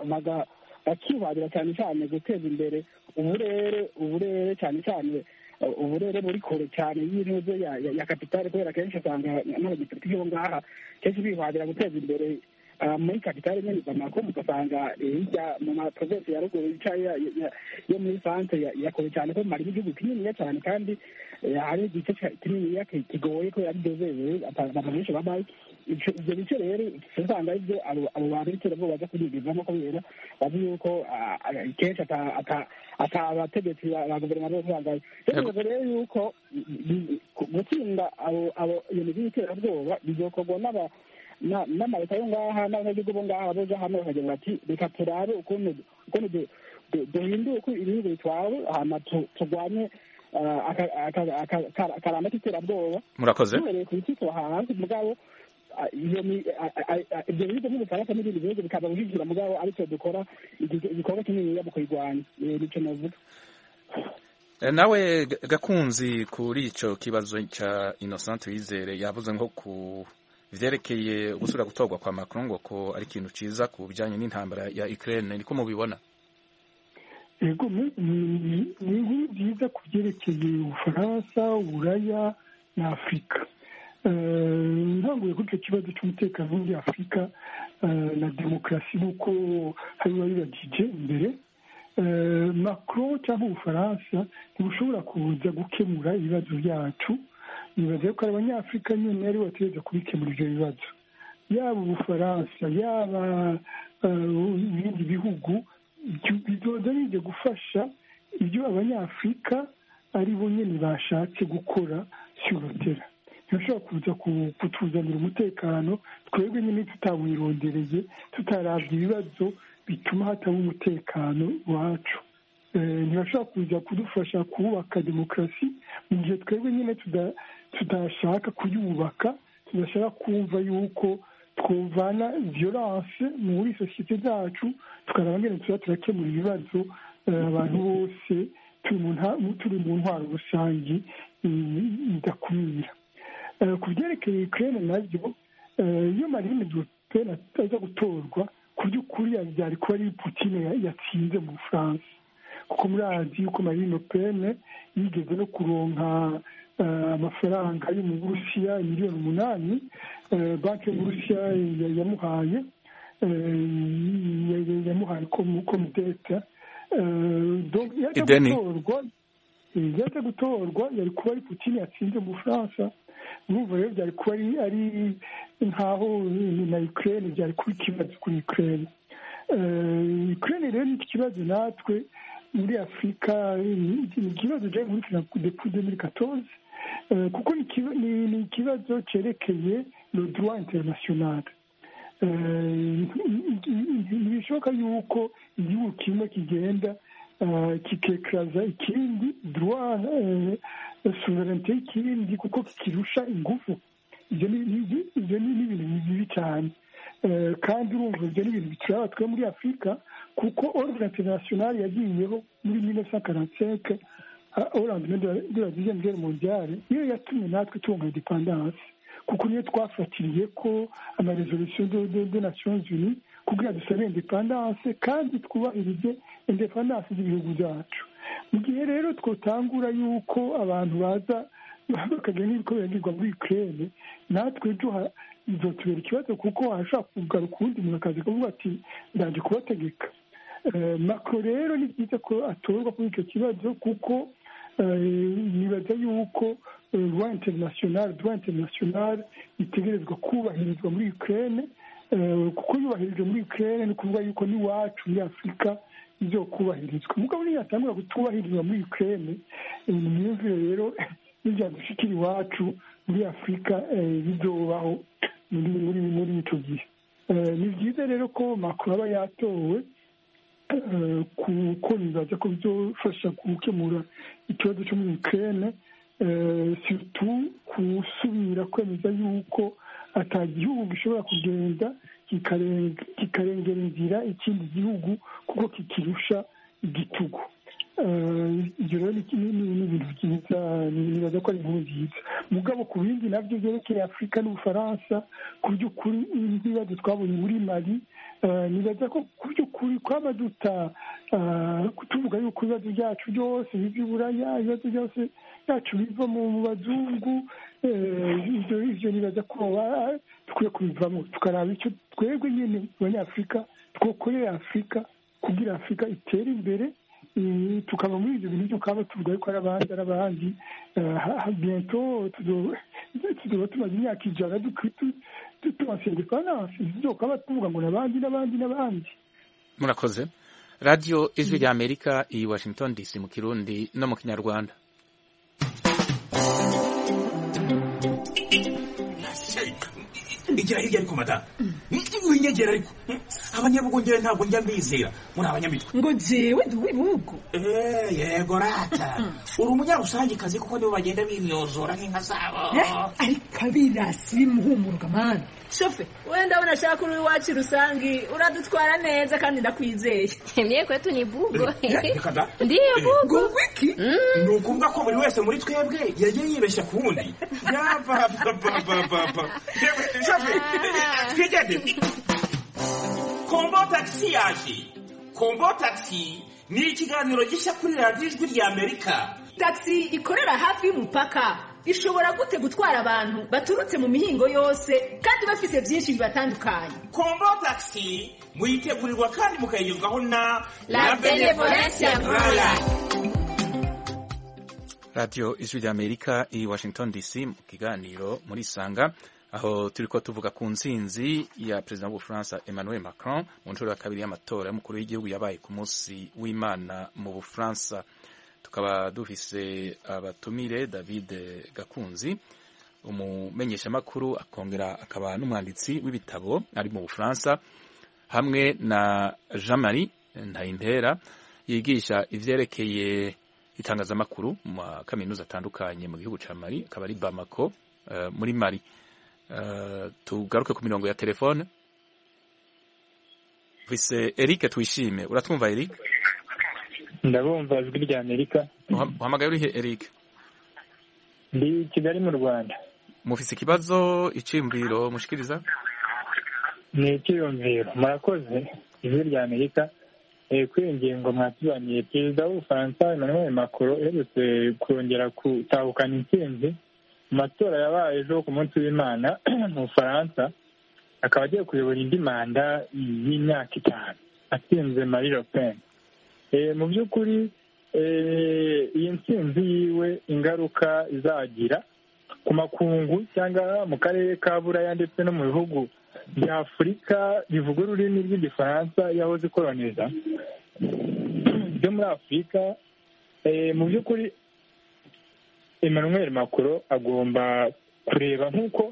bakibabira cyane cyane guteza imbere uburere uburere cyane cyane uburere buri kure cyane y'intuze ya kapitale kubera kenshi usanga n'abagipolitiki bo ngaha kenshi bihwabira guteza imbere muri kapitale nyine bamako mugasanga hirya mu maprovensi ya ruguru yo muri santere ya kure cyane ko mari igihugu kininiya cyane kandi hari igice kininiya kigoye ko yari dozere abantu benshi babaye ibyo bice rero usanga aribyo abo bantu b'iterabwoba baza kurigizamo kubera bazi yuko kenshi ata abategetsi ba guverinoma bose bambaye rero rero yuko gutsinda iyo migwi y'iterabwoba bizokorwa n'aba n'amaleta yo ngaha n'abanyagihugu bo ngaha boja hamwe bakagira bati reka turabe ukuntu duhindure uko ibihugu bitwawe hama turwanye akaranda k'iterabwoba murakoze duhereye ku bitito hanze mugabo ibyo bihugu nk'ubufaransa n'ibindi bihugu bikaza gushyigikira mugabo aricyo dukora igikorwa kinini mu kuyirwanya nicyo navuga nawe gakunzi kuri ico kibazo ca Innocent Wizere yavuze nko ku vyerekeye gusubira gutorwa kwa Macron ngo ko ari ikintu ciza ku bijanye n'intambara ya Ukraine niko mubibona ego ni inkuru nziza ku vyerekeye Ubufaransa Uburaya na Afurika ntanguye kuri icyo kibazo cy'umutekano muri Afurika na demokarasi nk'uko hari uwabibagije imbere Macron cyangwa Ubufaransa ntibushobora kuza gukemura ibibazo byacu nibaza ko abanyafurika nyine ari bategereza kubikemura ibyo bibazo yaba Ubufaransa yaba ibindi bihugu bizoza bijya gufasha ibyo abanyafurika ari bo nyine bashatse gukora surotera ntibashobora kuza kutuzanira umutekano twebwe nyine tutawirondereye tutaravye ibibazo bituma hataba umutekano wacu ntibashobora kuza kudufasha kubaka demokarasi mu gihe twebwe nyine tudashaka kuyubaka tudashaka kumva yuko twuvana violence muri sosiyete zacu tukaraba ngene tuba turakemura ibibazo abantu bose turi mu ntwaro rusange idakumira ku byerekeye Ukraine nabyo iyo Marine Le Pen aza gutorwa ku by'ukuri byari kuba ari Putin yatsinze mu Bufaransa kuko murazi yuko Marine Le Pen yigeze no kuronka amafaranga yo mu Burusiya miliyoni umunani banki yo mu Burusiya yamuhaye yamuhaye comme dette donc yaje gutorwa yari kuba ari Putin yatsinze mu Bufaransa n'ubu rero byari kuba ari nkaho na Ukraine byari kuba ikibazo kuri Ukraine Ukraine rero ni ikibazo natwe muri Afurika ni ikibazo cyo muri depuis deux mille quatorze kuko ni ikibazo cyerekeye le droit international ntibishoboka yuko igihugu kimwe kigenda kikekeraza ikindi droit sovereignty y'ikindi kuko kikirusha ingufu ibyo ni ibintu bibi cyane kandi urumva ibyo ni ibintu bituraba twe muri afurika kuko ordre international yagiyeho muri mille neuf cent quarante-cinq au lendemain de la deuxième guerre mondiale niyo yatumye natwe turonka independance kuko niyo twafatiriye ko amaresolution de nations unies kugira dusabe independance kandi twubahirize independance z'ibihugu byacu mu gihe rero twotangura yuko abantu baza bakagira n'ibiko biragirwa muri Ukraine natwe ejo bizotubera ikibazo kuko hashobora kugaruka ukundi umuntu akaza kuvuga ati ndaje kubategeka Macron rero ni byiza ko atorwa kuri icyo kibazo kuko nibaza yuko droit international droit international itegerezwa kubahirizwa muri Ukraine kuko yubahirijwe muri Ukraine ni kuvuga yuko n'iwacu muri Afurika izo kubahirizwa mugabo niyo yatangura kutubahirizwa muri Ukraine imyumvire rero n'ibyadushikira iwacu muri Afurika bizobaho muri muri icyo gihe ni byiza rero ko Macron aba yatowe kuko nibaza ko bizofasha gukemura ikibazo cyo muri Ukraine surtout kusubira kwemeza yuko ata gihugu gishobora kugenda kikarengera inzira ikindi gihugu kuko kikirusha igitugu ibyo rero ni ibintu byiza nibaza ko ari inkuru nziza mugabo ku bindi nabyo byerekeye afurika n'ubufaransa ku by'ukuri ibibazo twabonye muri mali nibaza ko ku by'ukuri twaba duta tuvuga yuko ibibazo byacu byose biva i buraya ibibazo byose byacu biva mu bazungu ibyo nibaza ko dukwiye kubivamo tukaraba icyo twebwe nyine abanyafurika twokorera afurika kugira afurika itere imbere tukaba muri ibyo bintu tukaba tuvuga yuko ari abandi ari abandi biento tuzoba tumaze imyaka ijana tubanse independance tukaba tuvuga ngo n'abandi n'abandi n'abandi. Murakoze. Radio Ijwi rya Amerika i Washington D C mu Kirundi no mu Kinyarwanda. Igira hirya ariko madamu winyegera ariko abanyabugongera ntabwo njya mbizera muri abanyamitwe ngo jewe ndi uw'ibihugu yego rata uri umunyarusangikazi kuko nibo bagenda bimyozora nk'inka zabo ariko abirasi bimuhumuruka mani shofe wenda ndabona shaka uri iwacu rusangi uradutwara neza kandi ndakwizeye mye kwetu ni bugo ndiyo bugo wiki ni ukuvuga ko buri wese muri twebwe yagiye yibeshya ku wundi yapapapapapa shofe twigende kombo taxi yaje kombo taxi ni ikiganiro gishya kuri radiyo Ijwi rya Amerika. Taxi ikorera hafi y'umupaka ishobora gute gutwara abantu baturutse mu mihingo yose kandi bafise byinshi bibatandukanye. Kombo taxi muyitegurirwa kandi mukayigezwaho na La Benevolencia Royal. Radio Ijwi rya Amerika i Washington D C mu kiganiro muri Sanga aho turiko tuvuga ku nsinzi ya President w'Ubufaransa Emmanuel Macron mu nshuro ya kabiri y'amatora y'umukuru w'igihugu yabaye ku munsi w'Imana mu Bufaransa. Tukaba dufise abatumire David Gakunzi umumenyesha makuru akongera akaba n'umwanditsi w'ibitabo ari mu Bufaransa hamwe na Jean-Marie Ntayintera yigisha ivyerekeye itangazamakuru mu kaminuza atandukanye mu gihugu ca Mali akaba ari Bamako uh, muri Mali. Uh, tugaruke ku mirongo ya telefone. Vise Eric Twishime, uratwumva Eric? Ndabumva Ijwi rya Amerika. Uhamagaye urihe Eric? Ndi Kigali mu Rwanda. Mufise ikibazo iciyumviro mushikiriza? Ni iciyumviro. Murakoze Ijwi rya Amerika. Eh kuri ingingo mwatubaniye Perezida w'Ubufaransa Emmanuel Macron yaherutse kurongera gutahukana intsinzi matora yabaye ejo ku munsi w'Imana mu Bufaransa akaba agiye kuyobora indi manda y'imyaka itanu atsinze Marine Le Pen. Eh mu by'ukuri eh iyi ntsinzi yiwe ingaruka izagira ku makungu cyangwa mu karere ka Buraya ndetse no mu bihugu bya Afurika bivuga ururimi rw'igifaransa yahoze ikoloniza byo muri Afurika. Eh mu by'ukuri Emmanuel Macron agomba kureba nk'uko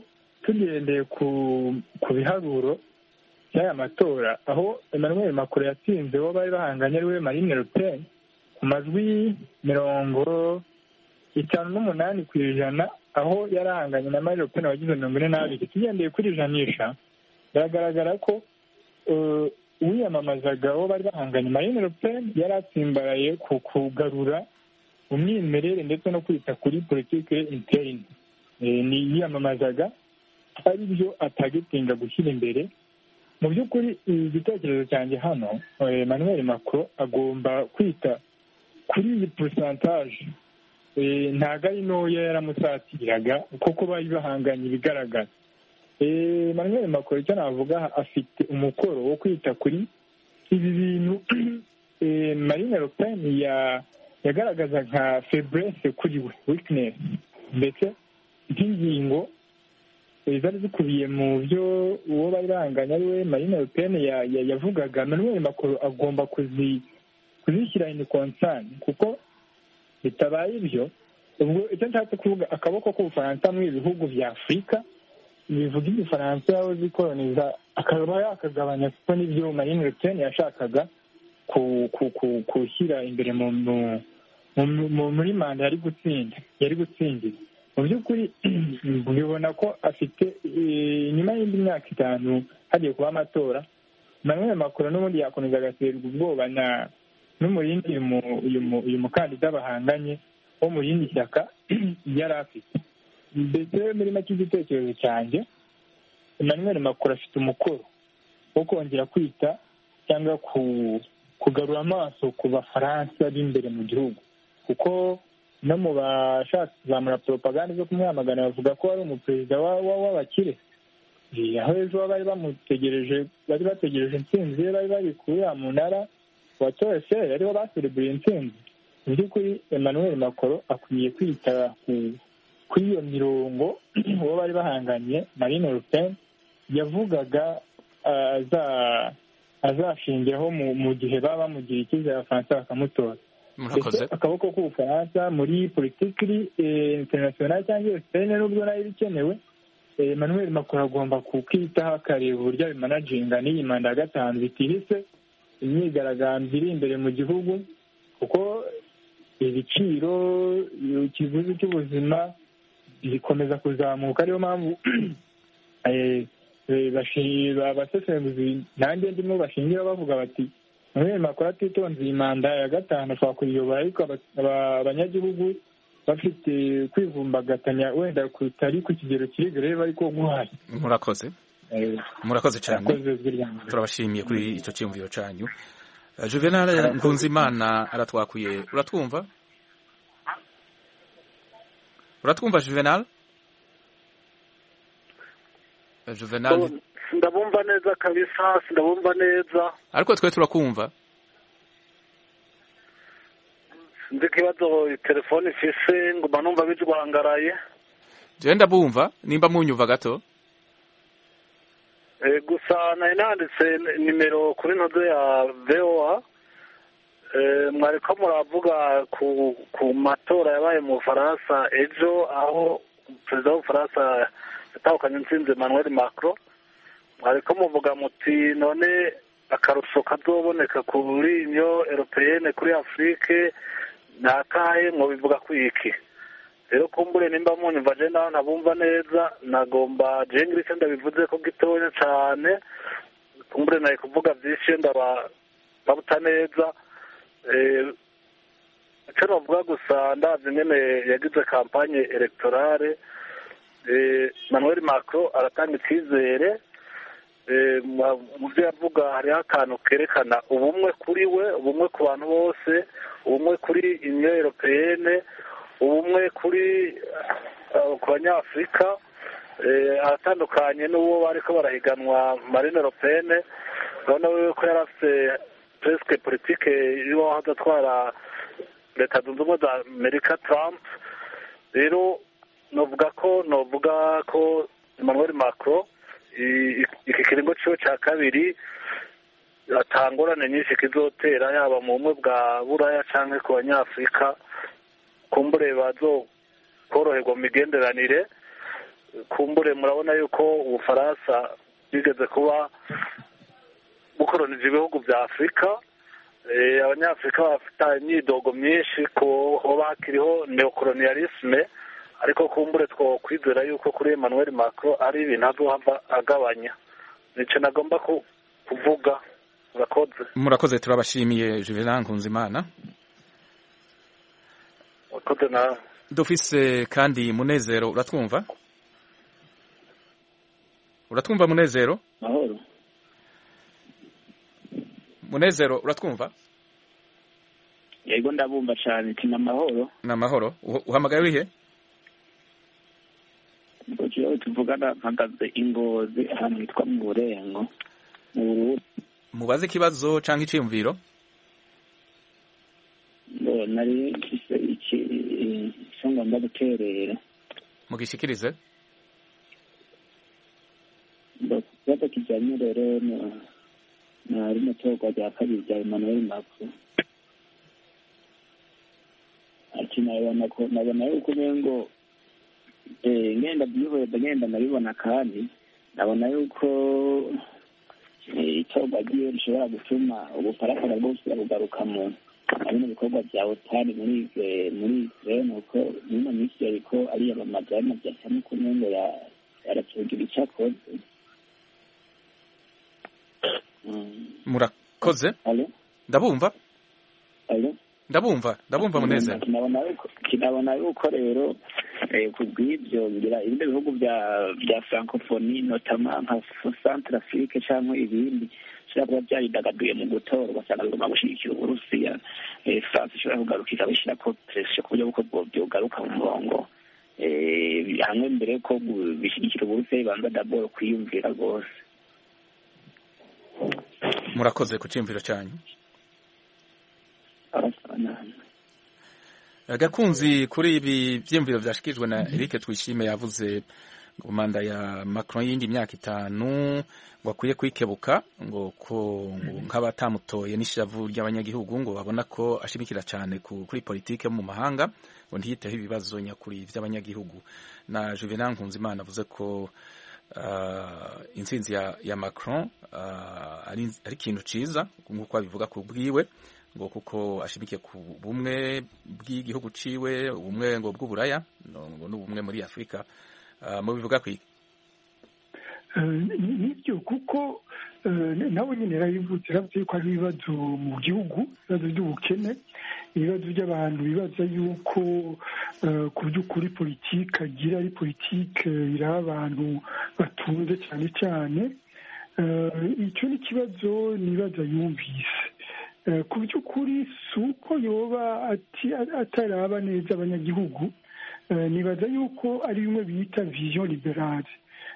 tugendeye ku ku biharuro by'aya matora aho Emmanuel Macron yatsinze uwo bari bahanganye ari we Marine Le Pen ku majwi mirongo itanu n'umunani ku ijana, aho yari ahanganye na Marine Le Pen wagize mirongo ine n'abiri. tugendeye kuri ijanisha biragaragara ko uwiyamamazaga uwo bari bahanganye Marine Le Pen yari atsimbaraye ku kugarura umwimerere ndetse no kwita kuri politike interne. ni yiyamamazaga ari byo atagitinda gushyira imbere. Mu by'ukuri igitekerezo cyanjye hano Emmanuel Macron agomba kwita kuri iyi pourcentage ntabwo ari ntoya yaramusatiraga kuko bari bahanganye ibigaragara. Emmanuel Macron icyo navuga afite umukoro wo kwita kuri ibi bintu Marine Le Pen yagaragaza nka faiblesse kuri we, weakness, ndetse nk'ingingo zari zikubiye mu byo uwo bari bahanganye ari we Marine Le Pen yavugaga. Emmanuel Macron agomba kuzishyira in concern, kuko bitabaye ibyo ubwo icyo nshatse kuvuga akaboko k'Ubufaransa mu bihugu bya Afurika bivuga igifaransa yaho zikoloniza akaba yakagabanya, kuko n'ibyo Marine Le Pen yashakaga kushyira imbere muri manda yari gutsinda yari gutsindira. Mu by'ukuri bibona ko afite nyuma y'indi myaka itanu hagiye kuba amatora Emmanuel Macron n'ubundi yakomeza agaterwa ubwoba na n'umurindi uyu mukandida bahanganye wo mu rindi shyaka yari afite. Mbese muri make igitekerezo cyanjye Emmanuel Macron afite umukoro wo kongera kwita cyangwa kugarura amaso ku Bafaransa b'imbere mu gihugu, kuko no mu bashaka kuzamura propaganda zo kumwamagana bavuga ko ari umuperezida w'abakire. aho ejo bari bamutegereje bari bategereje intsinzi ye, bari bari kuri ya munara wa Toreferi ariho basereburiye intsinzi. Mu by'ukuri Emmanuel Macron akwiye kwita kuri iyo mirongo uwo bari bahanganye Marine Le Pen yavugaga azashingiraho mu gihe baba bamugira icyizere Abafaransa bakamutora. Akaboko k'Ubufaransa muri politiki international cyangwa européenne n'ubwo nayo bikenewe, Emmanuel Macron agomba kukitaho akareba uburyo abimanaginga n'iyi manda ya gatanu bitihise imyigaragambyo iri imbere mu gihugu, kuko ibiciro ikiguzi cy'ubuzima bikomeza kuzamuka. Ariyo mpamvu abasesenguzi nanjye ndimo bashingira bavuga bati Emmanuel Macron atitonze iyi manda ya gatanu ashobora kuyiyobora, ariko abanyagihugu bafite kwivumbagatanya wenda kutari ku kigero kiri greve ariko guhaye. Murakoze murakoze cyane, turabashimiye kuri icyo cyumviro cyanyu. Juvenal Nkunzimana aratwakuye. Uratwumva? Uratwumva Juvenal? Juvenal ndabumva neza kabisa, ndabumva neza, ariko twe turakumva. Ndi kibazo telefone ifise nguma numva bijwangaraye. Je ndabumva nimba munyuva gato. Eh gusa nari nanditse nimero kuri ntodo ya V O A. Eh mwariko muravuga ku ku matora yabaye mu Faransa ejo, aho perezida wa Faransa yatahukanye intsinzi Emmanuel Macron. Mwariko muvuga muti none akaruso kazoboneka kuri Union Européenne kuri Afrique nakaye ngo bivuga kwiki. Rero kumbure nimba munyumva je naho ntabumva neza, nagomba je ngirike ndabivuze ko gitonya cyane, kumbure naye kuvuga byinshi ndaba babuta neza. Eh cyo navuga gusa ndazi nyene yagize campagne electorale. Eh Emmanuel Macron aratanga icyizere. Eh mu byo yavuga hari akantu kerekana ubumwe kuri we, ubumwe ku bantu bose, ubumwe kuri Union Européenne, ubumwe kuri ku banyafurika. Aratandukanye n'uwo bariko barahiganwa Marine Le Pen, urabona we ko yari afite presque politique y'uwo adatwara leta zunze ubumwe za Amerika Trump. Rero novuga ko novuga ko Emmanuel Macron iki kiringo cyo cya kabiri atangorane nyinshi kizotera, yaba mu bumwe bwa Buraya cyangwa ku banyafurika, kumbure bazo koroherwa mu migenderanire. kumbure murabona yuko ubufaransa bwigeze kuba bukoronije ibihugu bya afurika abanyafurika bafite imyidogo myinshi ko hoba hakiriho neokolonialisme ariko kumbure two kwizera yuko kuri Emmanuel Macron ari ibintu azohava agabanya nicyo nagomba kuvuga. murakoze murakoze turabashimiye Juvenal Nkunzimana. murakoze nawe. dufise kandi Munezero, uratwumva uratwumva Munezero? mahoro Munezero uratwumva? yego ndabumva cyane ati namahoro. Namahoro. Uhamagaye wihe? ngo cyo tuvugana mpagaze Ingozi ahantu hitwa mu Burengo mu Burundi. Mubaze ikibazo canke iciyumviro? ngo nari mfise iki songa ndaguterera. Mugishikirize. ngo bata kijanye rero na na rino torwa rya kabiri rya Emmanuel Macron. ati nabona ko nabona yuko ngo eh ngenda byihoye bagenda nabibona kandi nabona yuko itorwa ryiwe rishobora gutuma ubufaransa bwose bugaruka mu bino bikorwa bya otani muri muri Ukraine uko nino misi yariko ari abamagana byasamo ko ngo ya yaratugira icyakoze. Murakoze. Ndabumva. Ndabumva, ndabumva Munezero. Kinabona yuko rero kubw'ibyo ngira ibindi bihugu bya bya francophonie notamment nka Centrafrique cyangwa ibindi bishobora kuba byarindagaduye mu gutora ugasanga bigomba gushyigikira Uburusiya. France ishobora kugarukira bishyira ko pressure ku buryo bwo byogaruka mu murongo hamwe mbere ko bishyigikira Uburusiya bibanza d'abord kwiyumvira rwose. Murakoze ku cyumviro cyanyu. Gakunzi kuri ibi byimviro byashikijwe na Eric Twishime yavuze ngo manda ya Macron yindi myaka itanu ngo akwiye kwikebuka ngo ko nk'abatamutoye n'ishavu ry'abanyagihugu ngo babona ko ashimikira cyane kuri politike mu mahanga ngo ntiyiteho ibibazo nyakuri by'abanyagihugu. Na Juvenal Nkunzimana avuze ko Uh, intsinzi ya, ya Macron uh, ari, ari ikintu ciza nk'uko abivuga ku bwiwe ngo kuko ashimikiye ku bumwe bw'igihugu ciwe ubumwe ngo bw'uburaya ngo n'ubumwe muri Afrika. Uh, mu bivuga ku nibyo kuko nawe nyine yarabivutse yavuze ko ari ibibazo mu gihugu, ibibazo by'ubukene, ibibazo by'abantu bibaza yuko ku by'ukuri politiki agira ari politiki iraba abantu batunze cyane cyane. Icyo ni ikibazo nibaza yumvise. Ku by'ukuri si uko yoba ataraba neza abanyagihugu, nibaza yuko ari bimwe bita vision liberale.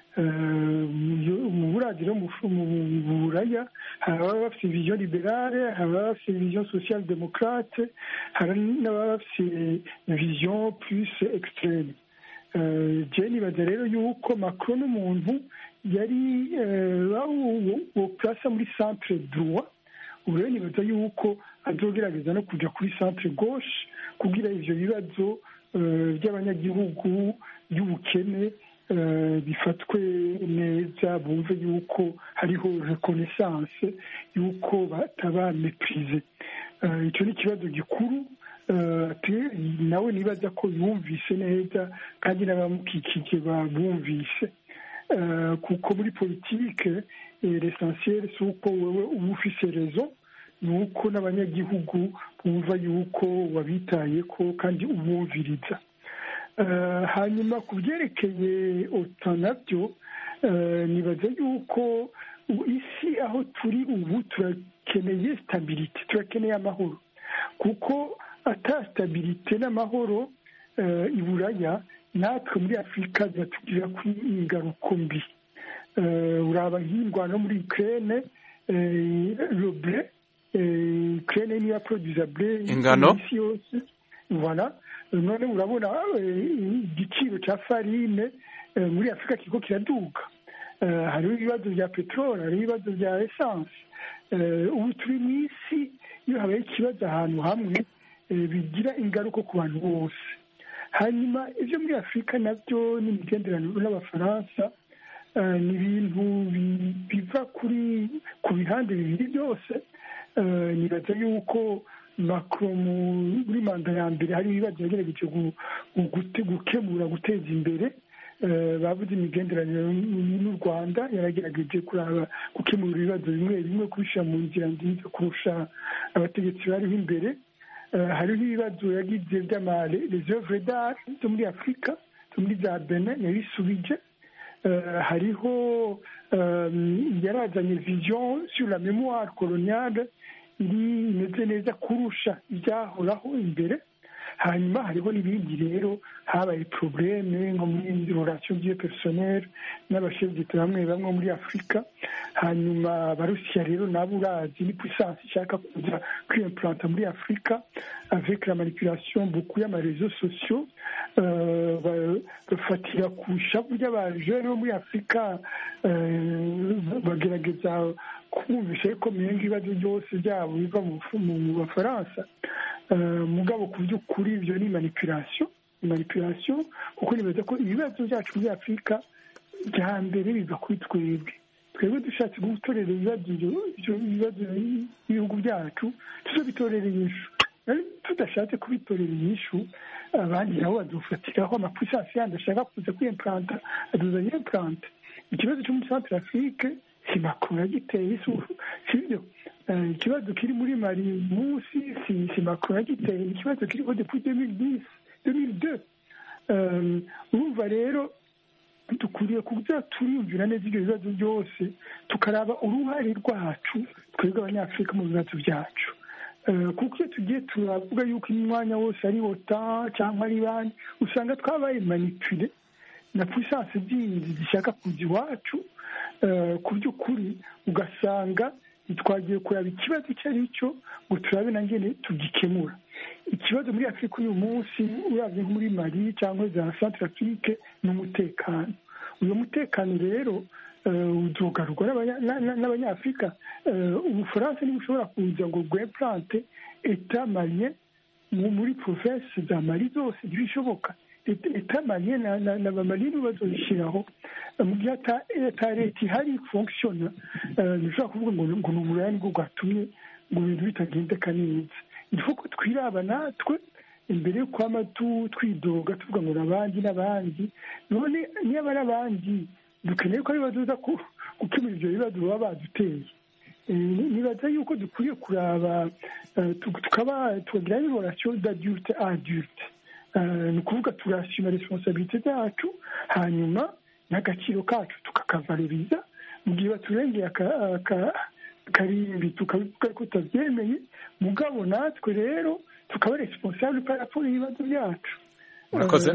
mu buragiro mu buraya hari ababa bafite vision liberale, hari ababa bafite vision social démocrate, hari n'ababa bafite vision plus extreme. je nibaza rero yuko Macron n'umuntu yari woplasa muri centre droit, ubu rero nibaza yuko azogerageza no kuja kuri centre gauche kugira ivyo bibazo by'abanyagihugu by'ubukene bifatwe neza, bumve yuko hariho reconnaissance yuko bataba méprisé. Icyo ni ikibazo gikuru nawe nibaza ko yumvise neza kandi n'abamukikije babumvise, kuko muri politike l'essentiel si uko wewe uba ufise rezo, ni uko n'abanyagihugu bumva yuko wabitaye ko kandi ubumviriza. hanyuma ku byerekeye otan nabyo nibaza yuko isi aho turi ubu turakeneye stabilite, turakeneye amahoro, kuko ata stabilite n'amahoro i Buraya natwe muri Afurika zatugirira ku ingaruko mbi. uraba nk'indwano muri Ukraine, le blé, Ukraine niyo yaproduza blé ingano isi yose, voilà. none urabona igiciro cya farine muri Afurika kiriko kiraduka, hariho ibibazo bya peteroli, hariho ibibazo bya essence. ubu turi mu isi iyo habaye ikibazo ahantu hamwe bigira ingaruka ku bantu bose. hanyuma ibyo muri afurika nabyo n'imigenderanire n'abafaransa ni ibintu biva kuri ku bihande bibiri byose. Nibaza yuko Macron muri manda ya mbere hari ibibazo yagerageje gukemura guteza imbere, bavuze imigenderanire n'u Rwanda yaragerageje kuraba gukemura ibibazo bimwe bimwe kubishyira mu nzira nziza kurusha abategetsi bariho imbere. Hariho ibibazo yagize by'amareserve d'art zo muri afurika zo muri za Benin yabisubije. Hariho yarazanye vision sur la mémoire coloniale iri imeze neza kurusha ibyahoraho imbere. Hanyuma hariho n'ibindi rero habaye probleme nko muri relation vie personnelle n'abashefu d'etat bamwe bamwe muri afurika. Hanyuma abarusiya rero nabo urazi ni puissance ishaka kuza kwimplanta muri afurika avec la manipulation beaucoup y'amareseaux sociaux, bafatira ku ishavu ry'abajene bo muri afurika, bagerageza kumvisha ko menga ibibazo byose byabo biva mu bafaransa. Mugabo ku by'ukuri ibyo ni manipulation manipulation kuko nibaza ko ibibazo byacu muri afurika bya mbere biva kuri twebwe. Twebwe dushatse gutorera ibibazo ibihugu byacu tuzobitorera inyishu, tudashatse kubitorera inyishu abandi nabo badufatiraho amapuissance yandi ashaka kuza kwimplanta aduzanye implante. Ikibazo cyo muri Centre Afrique si Macron yagiteye sibyo, ikibazo kiri muri Mali munsi si si Macron yagiteye, ikibazo kiriho depuis deux mille dix deux mille deux. Urumva rero dukwiriye kuza turiyumvira neza ibyo bibazo byose tukaraba uruhare rwacu twebwe abanyafurika mu bibazo byacu, kuko iyo tugiye turavuga yuko umwanya wose ari OTAN cyangwa ari bandi usanga twabaye manipule na puissance zindi zishaka kuza iwacu. Ku by'ukuri ugasanga ntitwagiye kuraba ikibazo icyo ari cyo ngo turabe na ngene tugikemura. Ikibazo muri afurika uyu munsi uravye nko muri Mali cyangwa za Centre Afrique ni umutekano. Uyu mutekano rero uzogarurwa n'abanyafurika. Ubufaransa ntibushobora kuza ngo bwemplante etat malien muri province za Mali zose, ntibishoboka. Etat malien n'abamalien bazobishiraho mu gihe ata leta ihari fonctionne. Ntushobora kuvuga ngo ni uburaya nibwo bwatumye ngo ibintu bitagendeka neza. Il faut ko twiraba natwe imbere yo kwama twidoga tuvuga ngo n'abandi n'abandi. None niba ari abandi dukeneye ko ari baduza gukemura ibyo bibazo baba baduteye. Nibaza yuko dukwiye kuraba tukaba tukagira une relation d'adulte à adulte. Ni ukuvuga turashyira responsabilité zacu hanyuma n'agaciro kacu tukakavaloriza. Mu gihe baturengeye karimbi tukabivuga ko tutabyemeye, mugabo natwe rero tukaba responsable par rapport ibibazo byacu. Murakoze.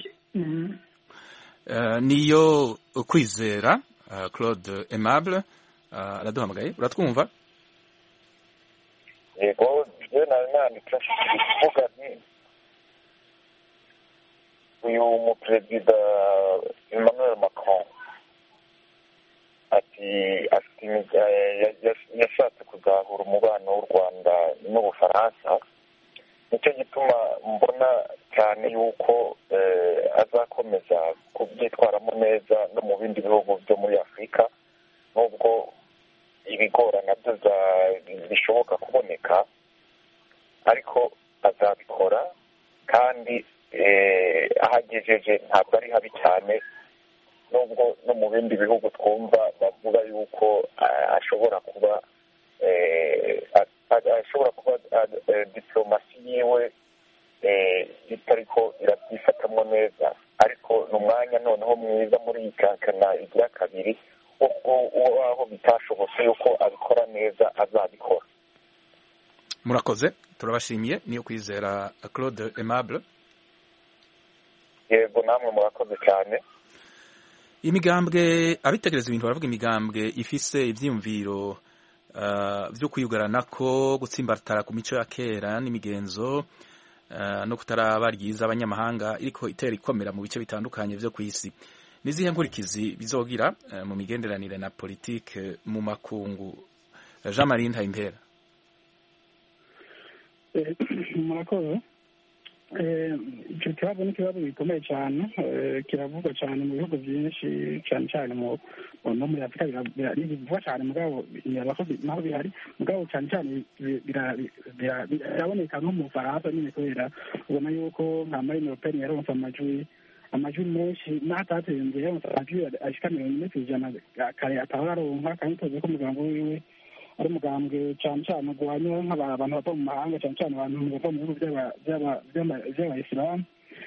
Niyo kwizera Claude Aimable araduhamagaye, uratwumva? Yego, je nari nanditse kuvuga nti uyu muperezida Emmanuel Macron ati yashatse kuzahura umubano w'u Rwanda n'Ubufaransa. Nicyo gituma mbona cyane yuko azakomeza kubyitwaramo neza no mu bindi bihugu byo muri Afurika, nubwo ibigora nabyo bishoboka kuboneka, ariko azabikora kandi ahagejeje ntabwo ari habi cyane, nubwo no mu bindi bihugu twumva bavuga yuko ashobora kuba ashobora kuba diplomasi yiwe itariko irabyifatamo neza, ariko ni umwanya noneho mwiza muri iyi kankana igira kabiri aho bitashobotse yuko abikora neza azabikora. Murakoze, turabashimiye. Niyo kwizera Claude Aimable. Yego, namwe murakoze cyane. Imigambwe abitegereza ibintu baravuga imigambwe ifise ivyiyumviro byo kuyugaranako, gutsimbatara ku mico ya kera n'imigenzo no kutaraba ryiza abanyamahanga iriko itera ikomera mu bice bitandukanye vyo kw'isi. Nizihe nkurikizi bizogira mu migenderanire na politike mu makungu? Jean Marie Ntayimpera. Murakoze. icyo kibazo ni ikibazo gikomeye cyane kiravugwa cyane mu bihugu byinshi cyane cyane no muri afurika bivugwa cyane mugabo naho bihari mugabo cyane cyane biraboneka nko mu bufaransa nyine kubera ubona yuko nka marine le pen yaronse amajwi amajwi menshi n'atateye imbere yaronse amajwi ashika mirongo ine ku ijana kare atahora aronka kandi tuzi ko umugambwe wiwe ari umugambwe cyane cyane urwanya nk'abantu bava mu mahanga cyane cyane abantu bava mu bihugu by'abayisilamu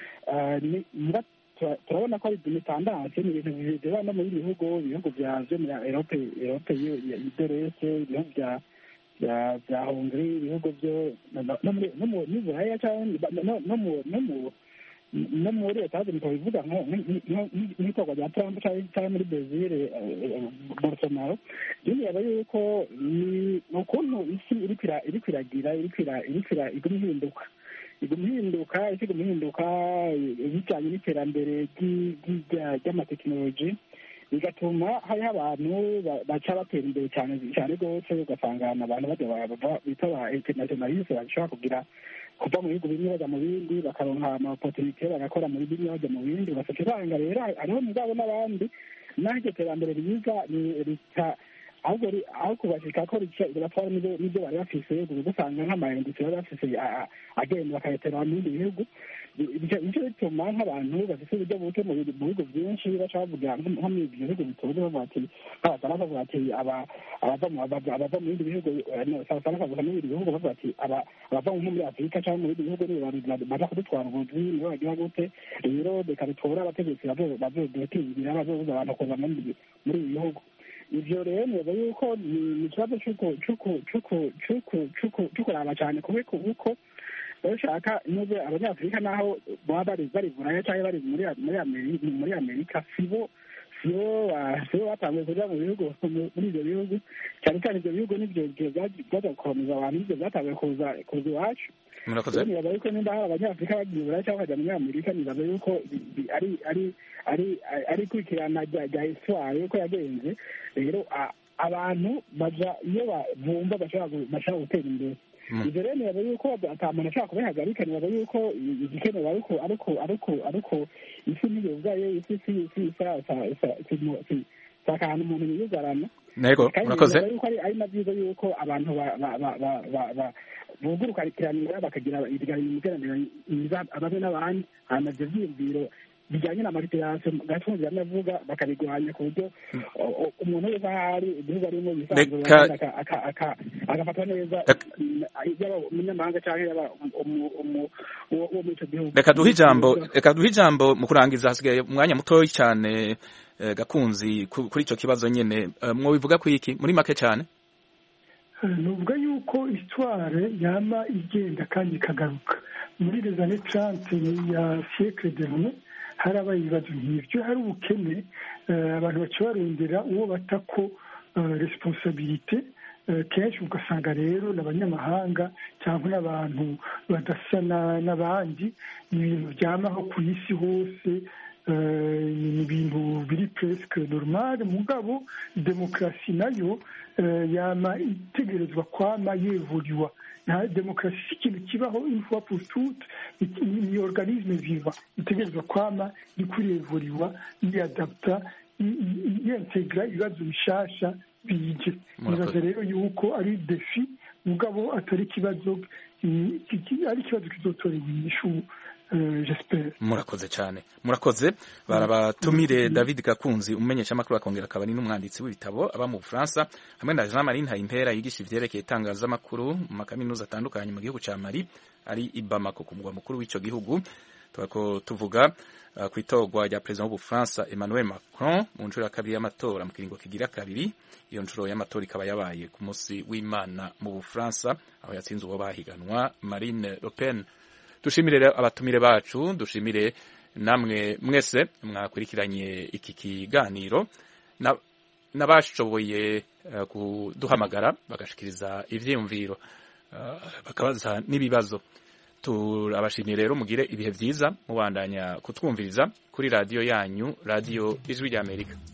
turabona ko ari imitandanse ni ibintu bibera no mu bihugu ibihugu bya byo muri erope erope y'idorese ibihugu bya bya bya hongri ibihugu byo no muri buraya cyangwa no mu no mu no muri leta zimwe bivuga nk'itorwa rya Trump cyangwa muri Brazil Bolsonaro nyine yaba yuko ni ukuntu isi iri kwiragira iri kwira iguma ihinduka iguma ihinduka isi iguma ihinduka bijyanye n'iterambere ry'amatekinoloji bigatuma hariho abantu baca batera imbere cyane cyane rwose ugasanga abantu bajya bita ba internationaliste bashobora kugira kuva mu bihugu bimwe bajya mu bindi bakaronka amapotinite bagakora muri bimwe bajya mu bindi ugasanga usanga rero hariho mugabo n'abandi naho iryo terambere ryiza rita ahubwo aho kubashika ko ribatwara n'ibyo bari bafise ugasanga nk'amayindustri bari bafise agenda bakayatera mu bindi bihugu nicyo bituma nk'abantu bafise uburyo buke mu bihugu byinshi baca bavuga nko mu bihugu bituze bavuga ati nk'abasara bavuga ati abava mu bindi bihugu abasara bavuga mu bindi bihugu bavuga ati abava nko muri afurika cyangwa mu bindi bihugu baza kudutwara ubuzi nibo bagira gute rero reka bitora abategetsi bazodutingira bazobuza abantu kuza muri ibi bihugu ivyo rero nibaza yuko ni ikibazo c'ukuraba cane kubera uko bashaka nubwo abanyafurika naho baba bari bari buraya cyangwa bari muri amerika sibo sibo sibo batanguye kuja mu bihugu muri ivyo bihugu cyane cyane ivyo bihugu nivyo byaza gukomeza abantu nivyo byatanguye kuza kuza iwacu murakoze nibaza yuko nimba hari abanyafurika bagiye buraya cyangwa bakajya muri amerika nibaza yuko ari ari ari ari ikurikirana rya histoire yuko yagenze rero abantu baja iyo bumva bashaka gutera imbere ivyo rero nibaza yuko ata muntu ashaka kubihagarika nibaza yuko igikenewe ariko ariko ariko ariko isi niyo ubwayo isi si si sa sa sa akantu umuntu yiyugarana nego murakoze yuko ari na byiza yuko abantu bugurukarikiranira bakagira imigenderanire myiza bamwe n'abandi hanyuma ivyo vyiyumviro bijyanye na mariterase gatunzi yanavuga bakabigwanya ku buryo umuntu wese ahari igihugu arimo yisanzura agafatwa neza yaba umunyamahanga cyangwa yaba uwo muri icyo gihugu reka duhe ijambo reka duhe ijambo mu kurangiza hasigaye umwanya mutoya cyane gakunzi kuri icyo kibazo nyine mwobivuga ku iki muri make cyane nuvuga yuko histoire yama igenda kandi ikagaruka muri les années trente ya siècle dernier harabaye ibibazo nk'ibyo hari ubukene abantu baca barondera uwo bata ko responsabilité kenshi ugasanga rero n'abanyamahanga cyangwa n'abantu badasa n'abandi ni ibintu byamaho ku isi hose ni ibintu biri presque normal mugabo demokarasi nayo yama itegerezwa kwama yevuriwa na demokarasi si ikintu kibaho une fois pour toutes ni organisme vivant itegerezwa kwama ikurevuriwa yadapta yintegra ibibazo bishasha bije nibaza rero yuko ari defi mugabo atari ikibazo ari ikibazo kizotora inyishu murakoze cyane murakoze barabatumire David Gakunzi umenyesha amakuru akongera akaba ni n'umwanditsi w'ibitabo aba mu Bufaransa hamwe na Jean Marie Ntayimpera yigisha ivyerekeye itangazamakuru mu makaminuza atandukanye mu gihugu ca Mali ari i Bamako ku mugwa mukuru w'ico gihugu twako tuvuga uh, ku itorwa rya president w'Ubufaransa Emmanuel Macron mu nshuro ya kabiri y'amatora mu kiringo kigira kabiri iyo nshuro y'amatora ikaba yabaye ku munsi w'Imana mu Bufaransa aho yatsinze uwo bahiganwa Marine Le Pen. Dushimire abatumire bacu dushimire namwe mwese mwakurikiranye iki kiganiro n'abashoboye uh, kuduhamagara bagashikiriza ivyiyumviro uh, bakabaza n'ibibazo turabashimiye rero mugire ibihe vyiza mubandanya kutwumviriza kuri radio yanyu radio Ijwi ry'Amerika.